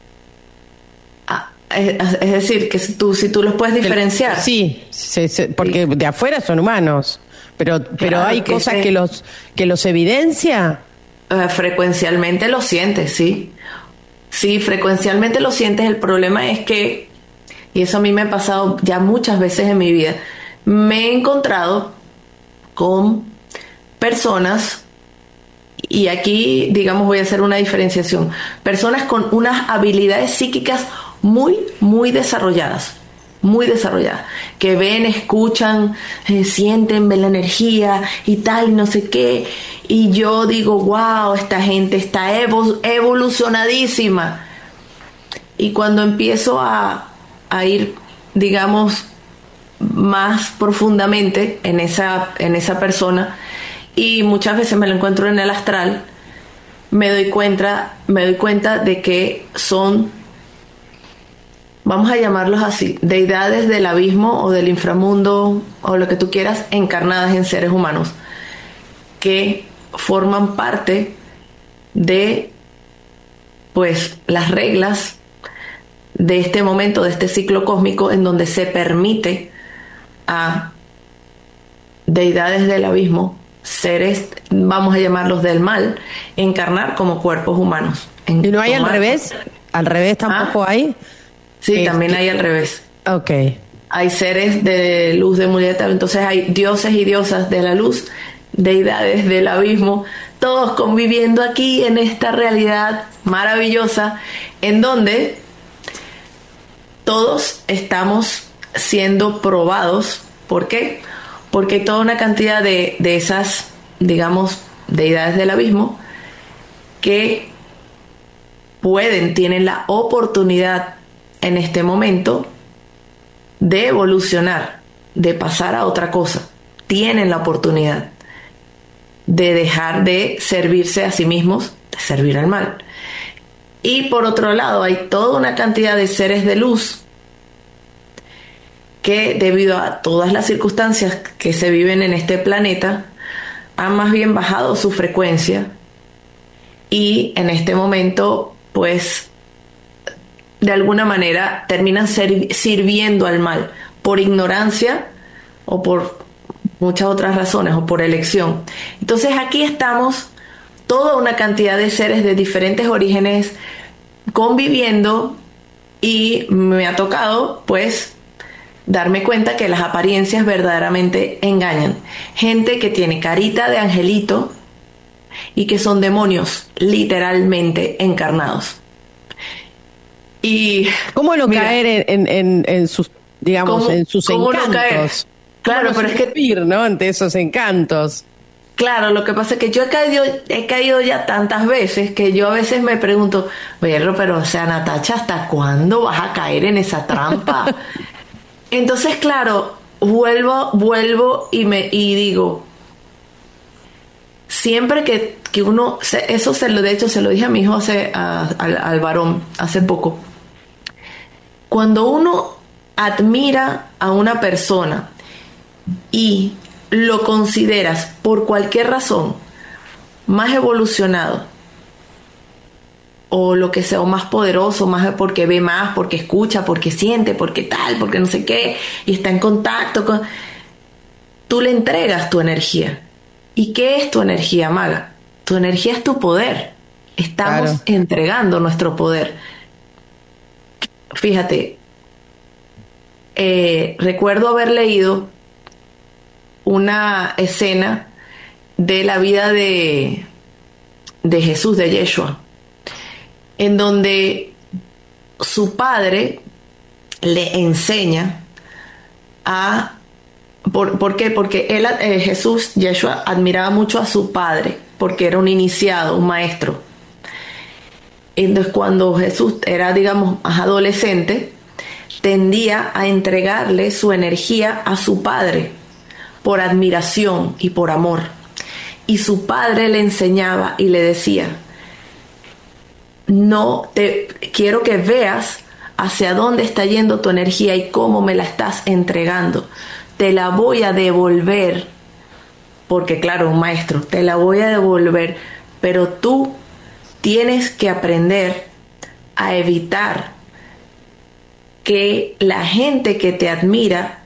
Ah, es, es decir, que si tú, si tú los puedes diferenciar. Sí, sí, sí, porque sí. De afuera son humanos, pero, pero claro, hay que cosas se... que los que los evidencia. Uh, frecuencialmente lo sientes, sí. Sí, frecuencialmente lo sientes. El problema es que, y eso a mí me ha pasado ya muchas veces en mi vida, me he encontrado con personas, y aquí, digamos, voy a hacer una diferenciación, personas con unas habilidades psíquicas muy, muy desarrolladas, muy desarrolladas, que ven, escuchan, eh, sienten, ven la energía y tal, y no sé qué, y yo digo, wow, esta gente está evo- evolucionadísima, y cuando empiezo a, a ir, digamos, más profundamente en esa, en esa persona, y muchas veces me lo encuentro en el astral, me doy cuenta, me doy cuenta de que son, vamos a llamarlos así, deidades del abismo o del inframundo o lo que tú quieras, encarnadas en seres humanos, que forman parte de, pues, las reglas de este momento, de este ciclo cósmico en donde se permite a deidades del abismo, seres, vamos a llamarlos del mal, encarnar como cuerpos humanos. ¿Y no hay al revés? ¿Al revés tampoco ¿Ah? hay? Sí, este... también hay al revés. Ok. Hay seres de luz, de muleta, entonces hay dioses y diosas de la luz, deidades del abismo, todos conviviendo aquí en esta realidad maravillosa, en donde todos estamos siendo probados. ¿Por qué? Porque hay toda una cantidad de, de esas, digamos, deidades del abismo que pueden, tienen la oportunidad en este momento de evolucionar, de pasar a otra cosa. Tienen la oportunidad de dejar de servirse a sí mismos, de servir al mal. Y por otro lado, hay toda una cantidad de seres de luz que, debido a todas las circunstancias que se viven en este planeta, han más bien bajado su frecuencia y en este momento, pues, de alguna manera terminan ser, sirviendo al mal por ignorancia o por muchas otras razones o por elección. Entonces aquí estamos toda una cantidad de seres de diferentes orígenes conviviendo y me ha tocado, pues, darme cuenta que las apariencias verdaderamente engañan. Gente que tiene carita de angelito y que son demonios literalmente encarnados. Y ¿cómo no mira, caer en, en, en sus, digamos, en sus encantos? No caer? Claro, no pero es que, ¿no? Ante esos encantos. Claro, lo que pasa es que yo he caído, he caído ya tantas veces que yo a veces me pregunto, oye, pero o sea, Natacha, ¿hasta cuándo vas a caer en esa trampa? Entonces, claro, vuelvo, vuelvo y me y digo, siempre que, que uno, eso se lo, de hecho se lo dije a mi hijo, hace, a, al, al varón, hace poco, cuando uno admira a una persona y lo consideras por cualquier razón más evolucionado o lo que sea, o más poderoso, más porque ve más, porque escucha, porque siente, porque tal, porque no sé qué, y está en contacto con... tú le entregas tu energía. ¿Y qué es tu energía, maga? Tu energía es tu poder. Estamos Claro. entregando nuestro poder. Fíjate, eh, recuerdo haber leído una escena de la vida de, de Jesús, de Yeshua, en donde su padre le enseña a... ¿Por, ¿por qué? Porque él, eh, Jesús, Yeshua, admiraba mucho a su padre, porque era un iniciado, un maestro. Entonces, cuando Jesús era, digamos, más adolescente, tendía a entregarle su energía a su padre por admiración y por amor. Y su padre le enseñaba y le decía: no te quiero que veas hacia dónde está yendo tu energía y cómo me la estás entregando. Te la voy a devolver, porque claro, un maestro, te la voy a devolver, pero tú tienes que aprender a evitar que la gente que te admira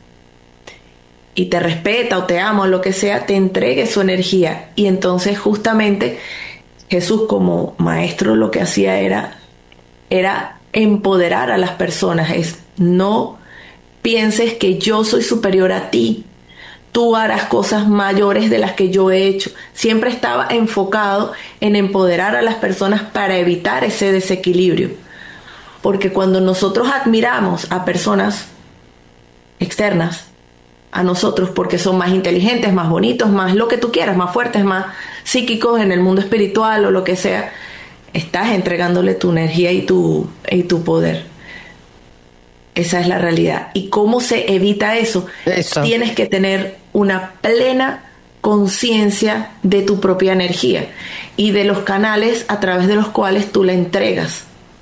y te respeta o te ama o lo que sea, te entregue su energía. Y entonces justamente Jesús, como maestro, lo que hacía era, era empoderar a las personas. Es: no pienses que yo soy superior a ti, tú harás cosas mayores de las que yo he hecho. Siempre estaba enfocado en empoderar a las personas para evitar ese desequilibrio. Porque cuando nosotros admiramos a personas externas a nosotros porque son más inteligentes, más bonitos, más lo que tú quieras, más fuertes, más psíquicos en el mundo espiritual o lo que sea, estás entregándole tu energía y tu, y tu poder. Esa es la realidad. ¿Y cómo se evita eso? Eso. Tienes que tener una plena conciencia de tu propia energía y de los canales a través de los cuales tú la entregas.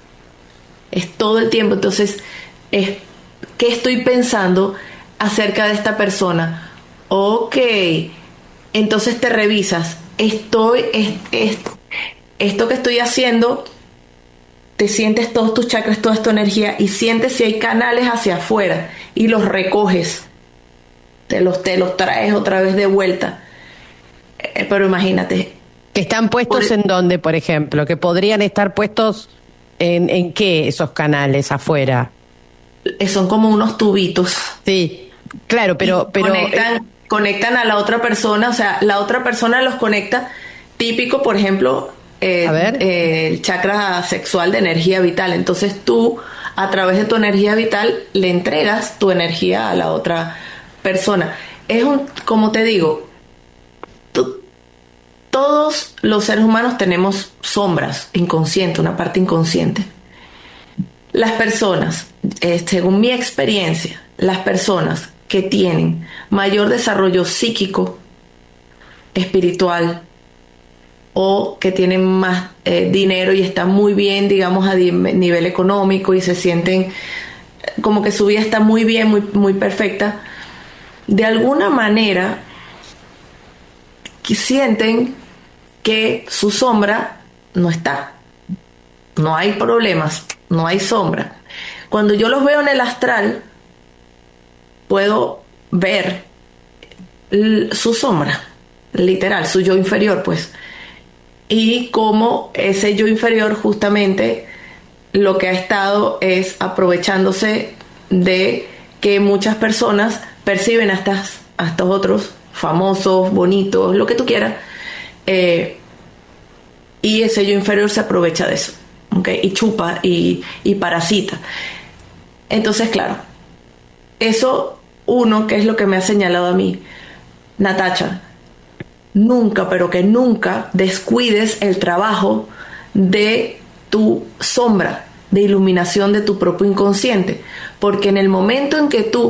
Es todo el tiempo. Entonces, es, ¿qué estoy pensando acerca de esta persona? Ok, entonces te revisas. Estoy, es, es, esto que estoy haciendo, te sientes todos tus chakras, toda tu energía y sientes si hay canales hacia afuera y los recoges, te los, te los traes otra vez de vuelta. Eh, pero imagínate. ¿Que están puestos Por- en dónde, por ejemplo? ¿Que podrían estar puestos en, en qué esos canales afuera? eh, son como unos tubitos. Sí, claro, pero... Y pero conectan, conectan a la otra persona, o sea, la otra persona los conecta. Típico, por ejemplo, eh, A ver. eh, el chakra sexual de energía vital. Entonces tú, a través de tu energía vital, le entregas tu energía a la otra persona. Es un, como te digo, tú- todos los seres humanos tenemos sombras inconscientes, una parte inconsciente. Las personas, eh, según mi experiencia, las personas que tienen mayor desarrollo psíquico, espiritual, o que tienen más eh, dinero y están muy bien, digamos, a di- nivel económico y se sienten eh, como que su vida está muy bien, muy, muy perfecta, de alguna manera que sienten que su sombra no está. No hay problemas, no hay sombra. Cuando yo los veo en el astral, puedo ver l- su sombra, literal, su yo inferior, pues. Y cómo ese yo inferior justamente lo que ha estado es aprovechándose de que muchas personas perciben a, estas, a estos otros famosos, bonitos, lo que tú quieras, eh, y ese yo inferior se aprovecha de eso, ¿ok? Y chupa y, y parasita. Entonces, claro, eso, uno, que es lo que me ha señalado a mí, Natacha, nunca, pero que nunca descuides el trabajo de tu sombra, de iluminación de tu propio inconsciente, porque en el momento en que tú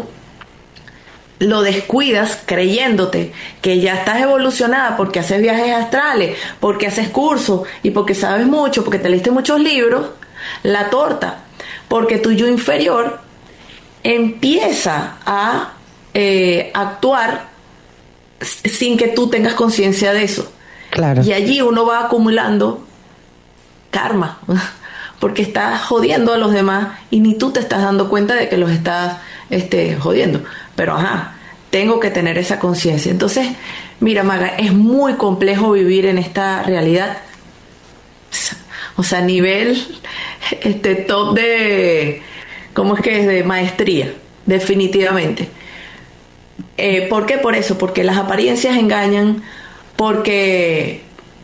lo descuidas creyéndote que ya estás evolucionada porque haces viajes astrales, porque haces cursos y porque sabes mucho, porque te leíste muchos libros, la torta, porque tu yo inferior empieza a eh, actuar sin que tú tengas conciencia de eso. Claro. Y allí uno va acumulando karma, porque estás jodiendo a los demás y ni tú te estás dando cuenta de que los estás este, jodiendo. Pero ajá, tengo que tener esa conciencia. Entonces, mira, Maga, es muy complejo vivir en esta realidad. O sea, nivel este top de, ¿cómo es que es? De maestría, definitivamente. Eh, ¿Por qué? Por eso, porque las apariencias engañan, porque,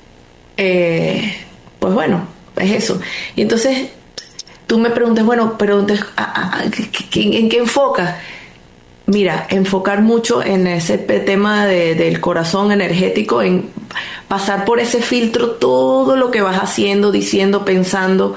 eh, pues bueno, es eso. Y entonces, tú me preguntas, bueno, pero entonces, ¿en qué enfocas? Mira, enfocar mucho en ese tema de, del corazón energético, en pasar por ese filtro todo lo que vas haciendo, diciendo, pensando,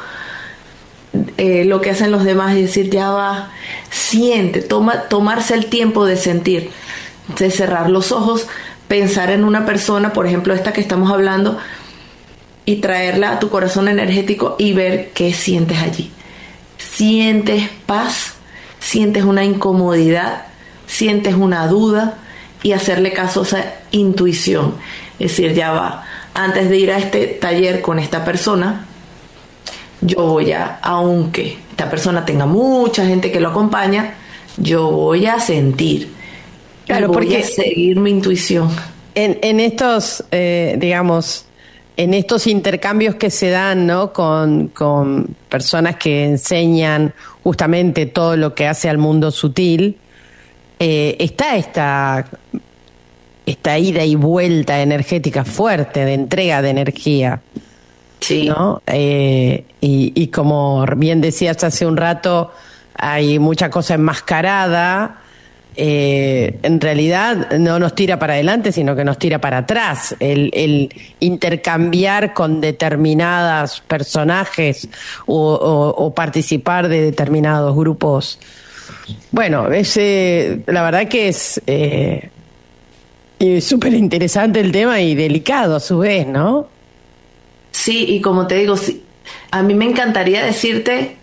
eh, lo que hacen los demás, y decir, ya va, siente, toma, tomarse el tiempo de sentir, de cerrar los ojos, pensar en una persona, por ejemplo, esta que estamos hablando, y traerla a tu corazón energético y ver qué sientes allí. Sientes paz, sientes una incomodidad, sientes una duda, y hacerle caso a esa intuición. Es decir, ya va, antes de ir a este taller con esta persona, yo voy a, aunque esta persona tenga mucha gente que lo acompaña, yo voy a sentir. Claro, voy porque a seguir mi intuición. En, en estos, eh, digamos, en estos intercambios que se dan, ¿no? Con, con personas que enseñan justamente todo lo que hace al mundo sutil, eh, está esta, esta ida y vuelta energética fuerte de entrega de energía. Sí. ¿No? Eh, y, y como bien decías hace un rato, hay mucha cosa enmascarada. Eh, en realidad no nos tira para adelante, sino que nos tira para atrás. El, el intercambiar con determinados personajes o, o, o participar de determinados grupos. Bueno, es, eh, la verdad que es eh, súper interesante el tema y delicado a su vez, ¿no? Sí, y como te digo, sí, a mí me encantaría decirte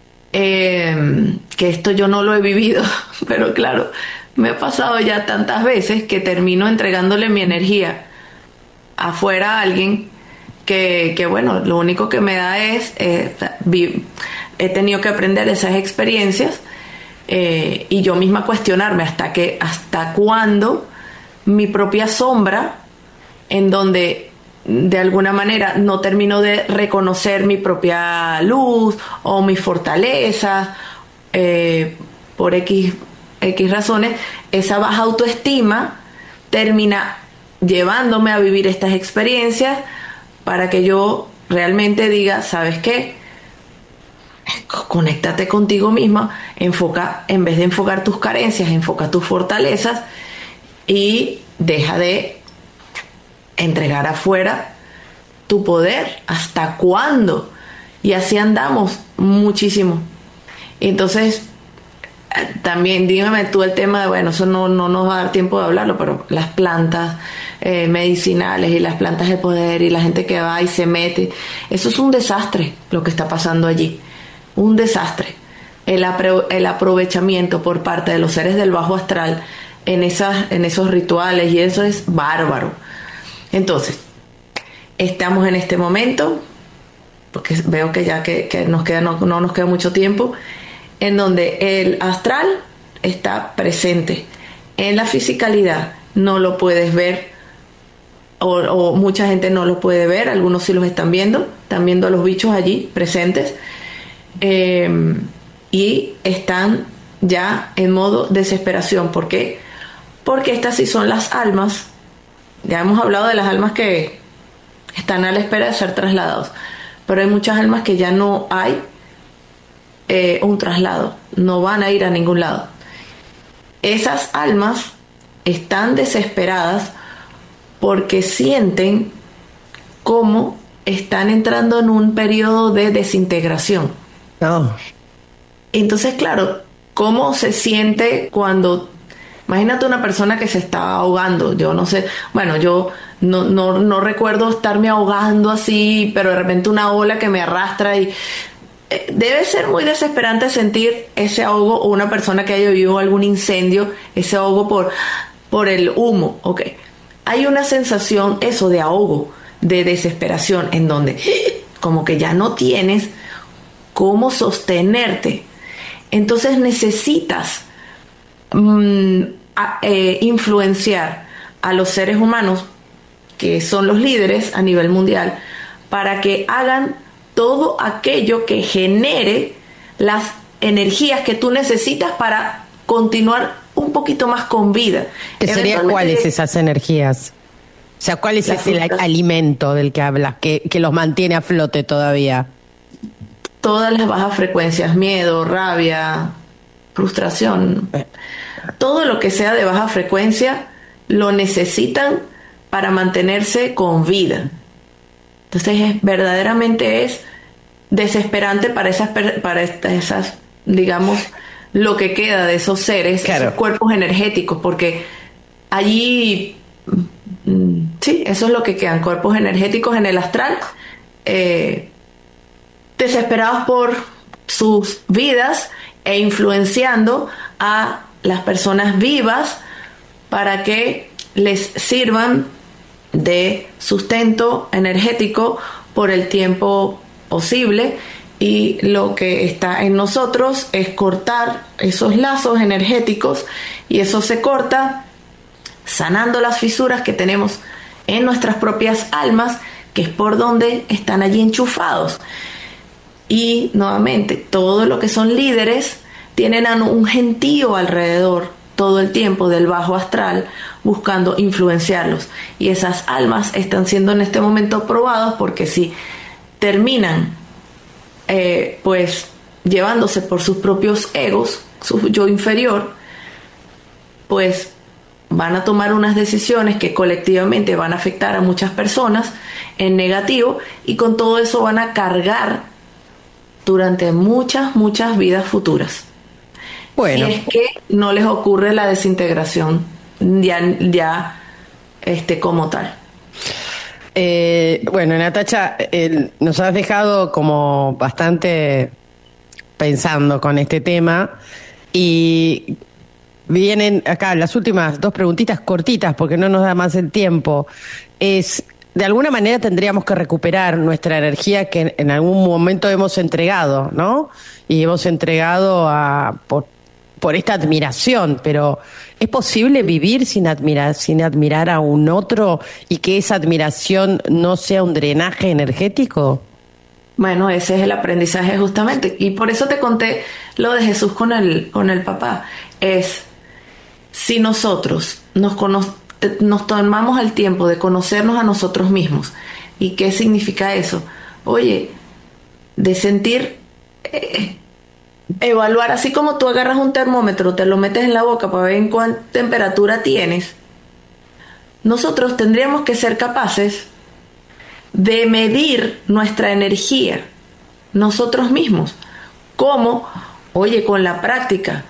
eh, que esto yo no lo he vivido, pero claro, me ha pasado ya tantas veces que termino entregándole mi energía afuera a alguien que, que bueno, lo único que me da es, eh, vi, he tenido que aprender esas experiencias eh, y yo misma cuestionarme hasta que, hasta cuándo mi propia sombra, en donde de alguna manera no termino de reconocer mi propia luz o mis fortalezas, eh, por X, X razones, esa baja autoestima termina llevándome a vivir estas experiencias para que yo realmente diga, ¿sabes qué? Conéctate contigo misma, enfoca, en vez de enfocar tus carencias, enfoca tus fortalezas y deja de entregar afuera tu poder. ¿Hasta cuándo? Y así andamos muchísimo. Entonces, también dígame tú el tema de, bueno, eso no, no nos va a dar tiempo de hablarlo, pero las plantas eh, medicinales y las plantas de poder y la gente que va y se mete, eso es un desastre lo que está pasando allí, un desastre. El, apro- el aprovechamiento por parte de los seres del bajo astral en, esas, en esos rituales, y eso es bárbaro. Entonces, estamos en este momento, porque veo que ya que, que nos queda, no, no nos queda mucho tiempo, en donde el astral está presente. En la fisicalidad no lo puedes ver, o, o mucha gente no lo puede ver, algunos sí los están viendo, están viendo a los bichos allí presentes, eh, y están ya en modo desesperación. ¿Por qué? Porque estas sí son las almas. Ya hemos hablado de las almas que están a la espera de ser trasladados, pero hay muchas almas que ya no hay eh, un traslado, no van a ir a ningún lado. Esas almas están desesperadas porque sienten cómo están entrando en un periodo de desintegración. No. Entonces, claro, ¿cómo se siente cuando... Imagínate una persona que se está ahogando? Yo no sé, bueno, yo no, no, no recuerdo estarme ahogando así, pero de repente una ola que me arrastra y... Eh, debe ser muy desesperante sentir ese ahogo, o una persona que haya vivido algún incendio, ese ahogo por, por el humo, ok. Hay una sensación, eso, de ahogo, de desesperación, en donde como que ya no tienes cómo sostenerte. Entonces necesitas... a, eh, influenciar a los seres humanos, que son los líderes a nivel mundial, para que hagan todo aquello que genere las energías que tú necesitas para continuar un poquito más con vida. ¿Qué serían cuáles esas energías? O sea, ¿cuál es ese frutas, alimento del que hablas, que, que los mantiene a flote todavía? Todas las bajas frecuencias, miedo, rabia, frustración, todo lo que sea de baja frecuencia lo necesitan para mantenerse con vida. Entonces es, verdaderamente es desesperante para esas, para esas, digamos, lo que queda de esos seres, claro, esos cuerpos energéticos, porque allí, sí, eso es lo que quedan, cuerpos energéticos en el astral, eh, desesperados por sus vidas e influenciando a las personas vivas para que les sirvan de sustento energético por el tiempo posible, y lo que está en nosotros es cortar esos lazos energéticos, y eso se corta sanando las fisuras que tenemos en nuestras propias almas, que es por donde están allí enchufados. Y nuevamente, todo lo que son líderes tienen a un gentío alrededor todo el tiempo del bajo astral buscando influenciarlos, y esas almas están siendo en este momento probados, porque si terminan eh, pues llevándose por sus propios egos, su yo inferior, pues van a tomar unas decisiones que colectivamente van a afectar a muchas personas en negativo, y con todo eso van a cargar durante muchas, muchas vidas futuras. Bueno. Si es que no les ocurre la desintegración ya, ya este, como tal. Eh, bueno, Natacha, eh, nos has dejado como bastante pensando con este tema, y vienen acá las últimas dos preguntitas cortitas porque no nos da más el tiempo. Es, de alguna manera tendríamos que recuperar nuestra energía que en algún momento hemos entregado, ¿no? Y hemos entregado a por, por esta admiración, pero ¿es posible vivir sin admirar, sin admirar a un otro y que esa admiración no sea un drenaje energético? Bueno, ese es el aprendizaje justamente, y por eso te conté lo de Jesús con el, con el papá. Es, si nosotros nos, cono- nos tomamos el tiempo de conocernos a nosotros mismos, ¿y qué significa eso? Oye, de sentir, eh, evaluar, así como tú agarras un termómetro, te lo metes en la boca para ver en cuánta temperatura tienes, nosotros tendríamos que ser capaces de medir nuestra energía nosotros mismos. ¿Cómo? Oye, con la práctica.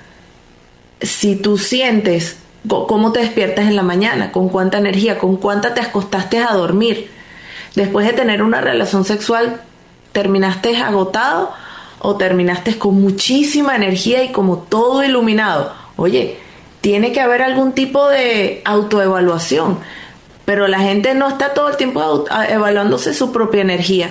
Si tú sientes cómo te despiertas en la mañana, con cuánta energía, con cuánta te acostaste a dormir, después de tener una relación sexual, ¿terminaste agotado o terminaste con muchísima energía y como todo iluminado? Oye, tiene que haber algún tipo de autoevaluación, pero la gente no está todo el tiempo evaluándose su propia energía.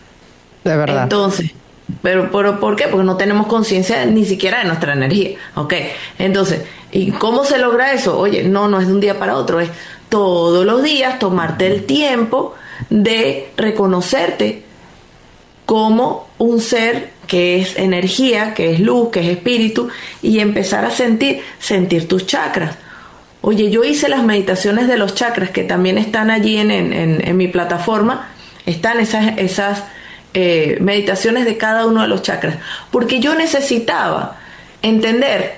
De verdad. Entonces, pero, pero ¿por qué? Porque no tenemos conciencia ni siquiera de nuestra energía. Ok, entonces, ¿y cómo se logra eso? Oye, no, no es de un día para otro, es todos los días tomarte el tiempo de reconocerte como un ser que es energía, que es luz, que es espíritu, y empezar a sentir, sentir tus chakras. Oye, yo hice las meditaciones de los chakras, que también están allí en, en, en mi plataforma, están esas, esas eh, meditaciones de cada uno de los chakras, porque yo necesitaba entender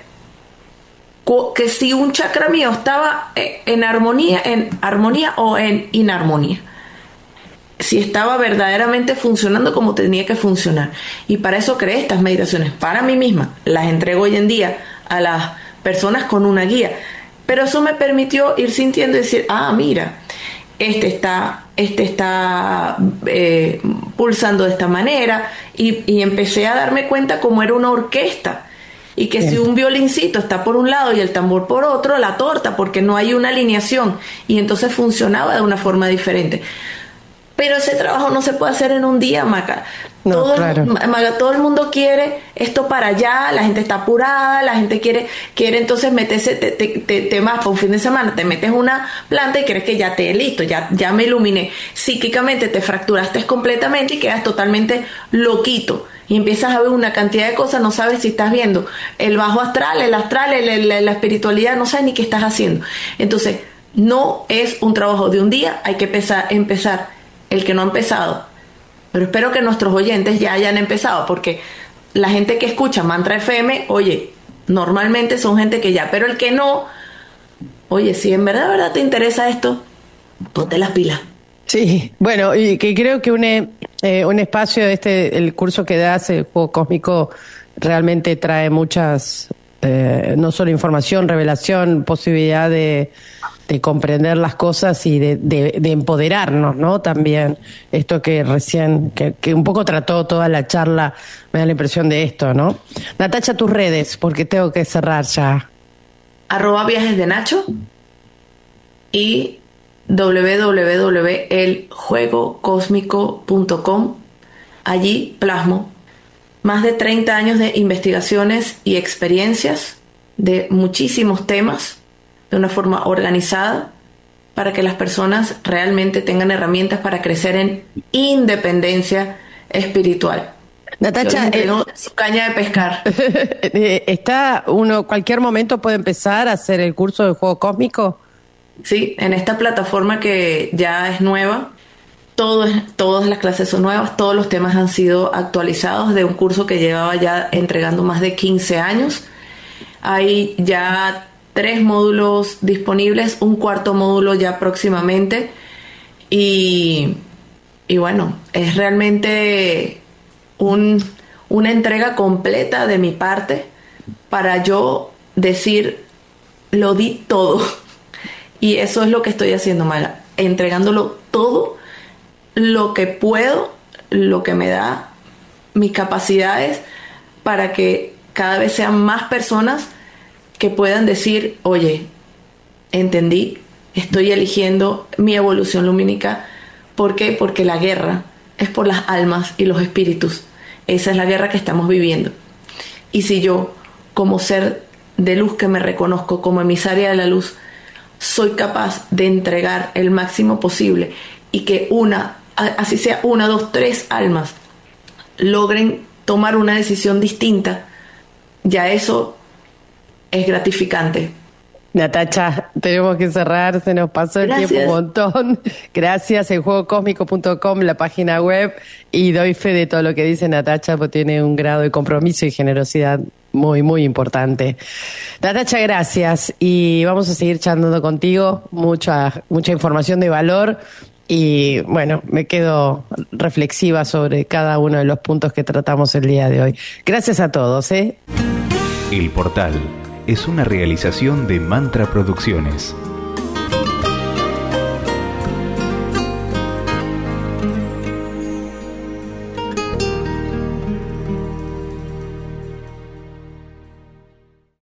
que si un chakra mío estaba en armonía, en armonía o en inarmonía, si estaba verdaderamente funcionando como tenía que funcionar. Y para eso creé estas meditaciones para mí misma, las entrego hoy en día a las personas con una guía, pero eso me permitió ir sintiendo y decir, ah, mira, este está, este está eh, pulsando de esta manera, y, y empecé a darme cuenta cómo era una orquesta, y que Bien. Si un violincito está por un lado y el tambor por otro, la torta, porque no hay una alineación, y entonces funcionaba de una forma diferente. Pero ese trabajo no se puede hacer en un día, Maca. No, todo, claro. el, todo el mundo quiere esto para allá, la gente está apurada, la gente quiere, quiere entonces meterse, te, te, te, te vas para un fin de semana, te metes una planta y crees que ya te listo, ya, ya me iluminé. Psíquicamente te fracturaste completamente y quedas totalmente loquito. Y empiezas a ver una cantidad de cosas, no sabes si estás viendo el bajo astral, el astral, el, el, la espiritualidad, no sabes ni qué estás haciendo. Entonces, no es un trabajo de un día, hay que empezar, empezar el que no ha empezado. Pero espero que nuestros oyentes ya hayan empezado, porque la gente que escucha Mantra F M, oye, normalmente son gente que ya, pero el que no, oye, si en verdad, verdad te interesa esto, ponte las pilas. Sí, bueno, y que creo que un, eh, un espacio, este, el curso que das, el Juego Cósmico, realmente trae muchas, eh, no solo información, revelación, posibilidad de, de comprender las cosas y de, de, de empoderarnos, ¿no? También esto que recién, que, que un poco trató toda la charla, me da la impresión de esto, ¿no? Natacha, tus redes, porque tengo que cerrar ya. Arroba viajes de Nacho y doble u doble u doble u punto el juego cósmico punto com. Allí plasmo más de treinta años de investigaciones y experiencias de muchísimos temas de una forma organizada para que las personas realmente tengan herramientas para crecer en independencia espiritual. Natacha, eh, su caña de pescar. ¿Está uno, cualquier momento puede empezar a hacer el curso del Juego Cósmico? Sí, en esta plataforma que ya es nueva, todo, todas las clases son nuevas, todos los temas han sido actualizados de un curso que llevaba ya entregando más de quince años. Hay ya tres módulos disponibles, un cuarto módulo ya próximamente y, y bueno, es realmente un, una entrega completa de mi parte para yo decir, lo di todo. Y eso es lo que estoy haciendo, Mala, entregándolo todo lo que puedo, lo que me da mis capacidades para que cada vez sean más personas que puedan decir, oye, entendí, estoy eligiendo mi evolución lumínica. ¿Por qué? Porque la guerra es por las almas y los espíritus. Esa es la guerra que estamos viviendo. Y si yo, como ser de luz que me reconozco como emisaria de la luz, soy capaz de entregar el máximo posible y que una, así sea una, dos, tres almas logren tomar una decisión distinta, ya eso es gratificante. Natacha, tenemos que cerrar, se nos pasó el Gracias. tiempo un montón. Gracias, el juego cósmico punto com, la página web, y doy fe de todo lo que dice Natacha, porque tiene un grado de compromiso y generosidad muy, muy importante. Natacha, gracias, y vamos a seguir charlando contigo, mucha, mucha información de valor, y bueno, me quedo reflexiva sobre cada uno de los puntos que tratamos el día de hoy. Gracias a todos, ¿eh? El Portal es una realización de Mantra Producciones.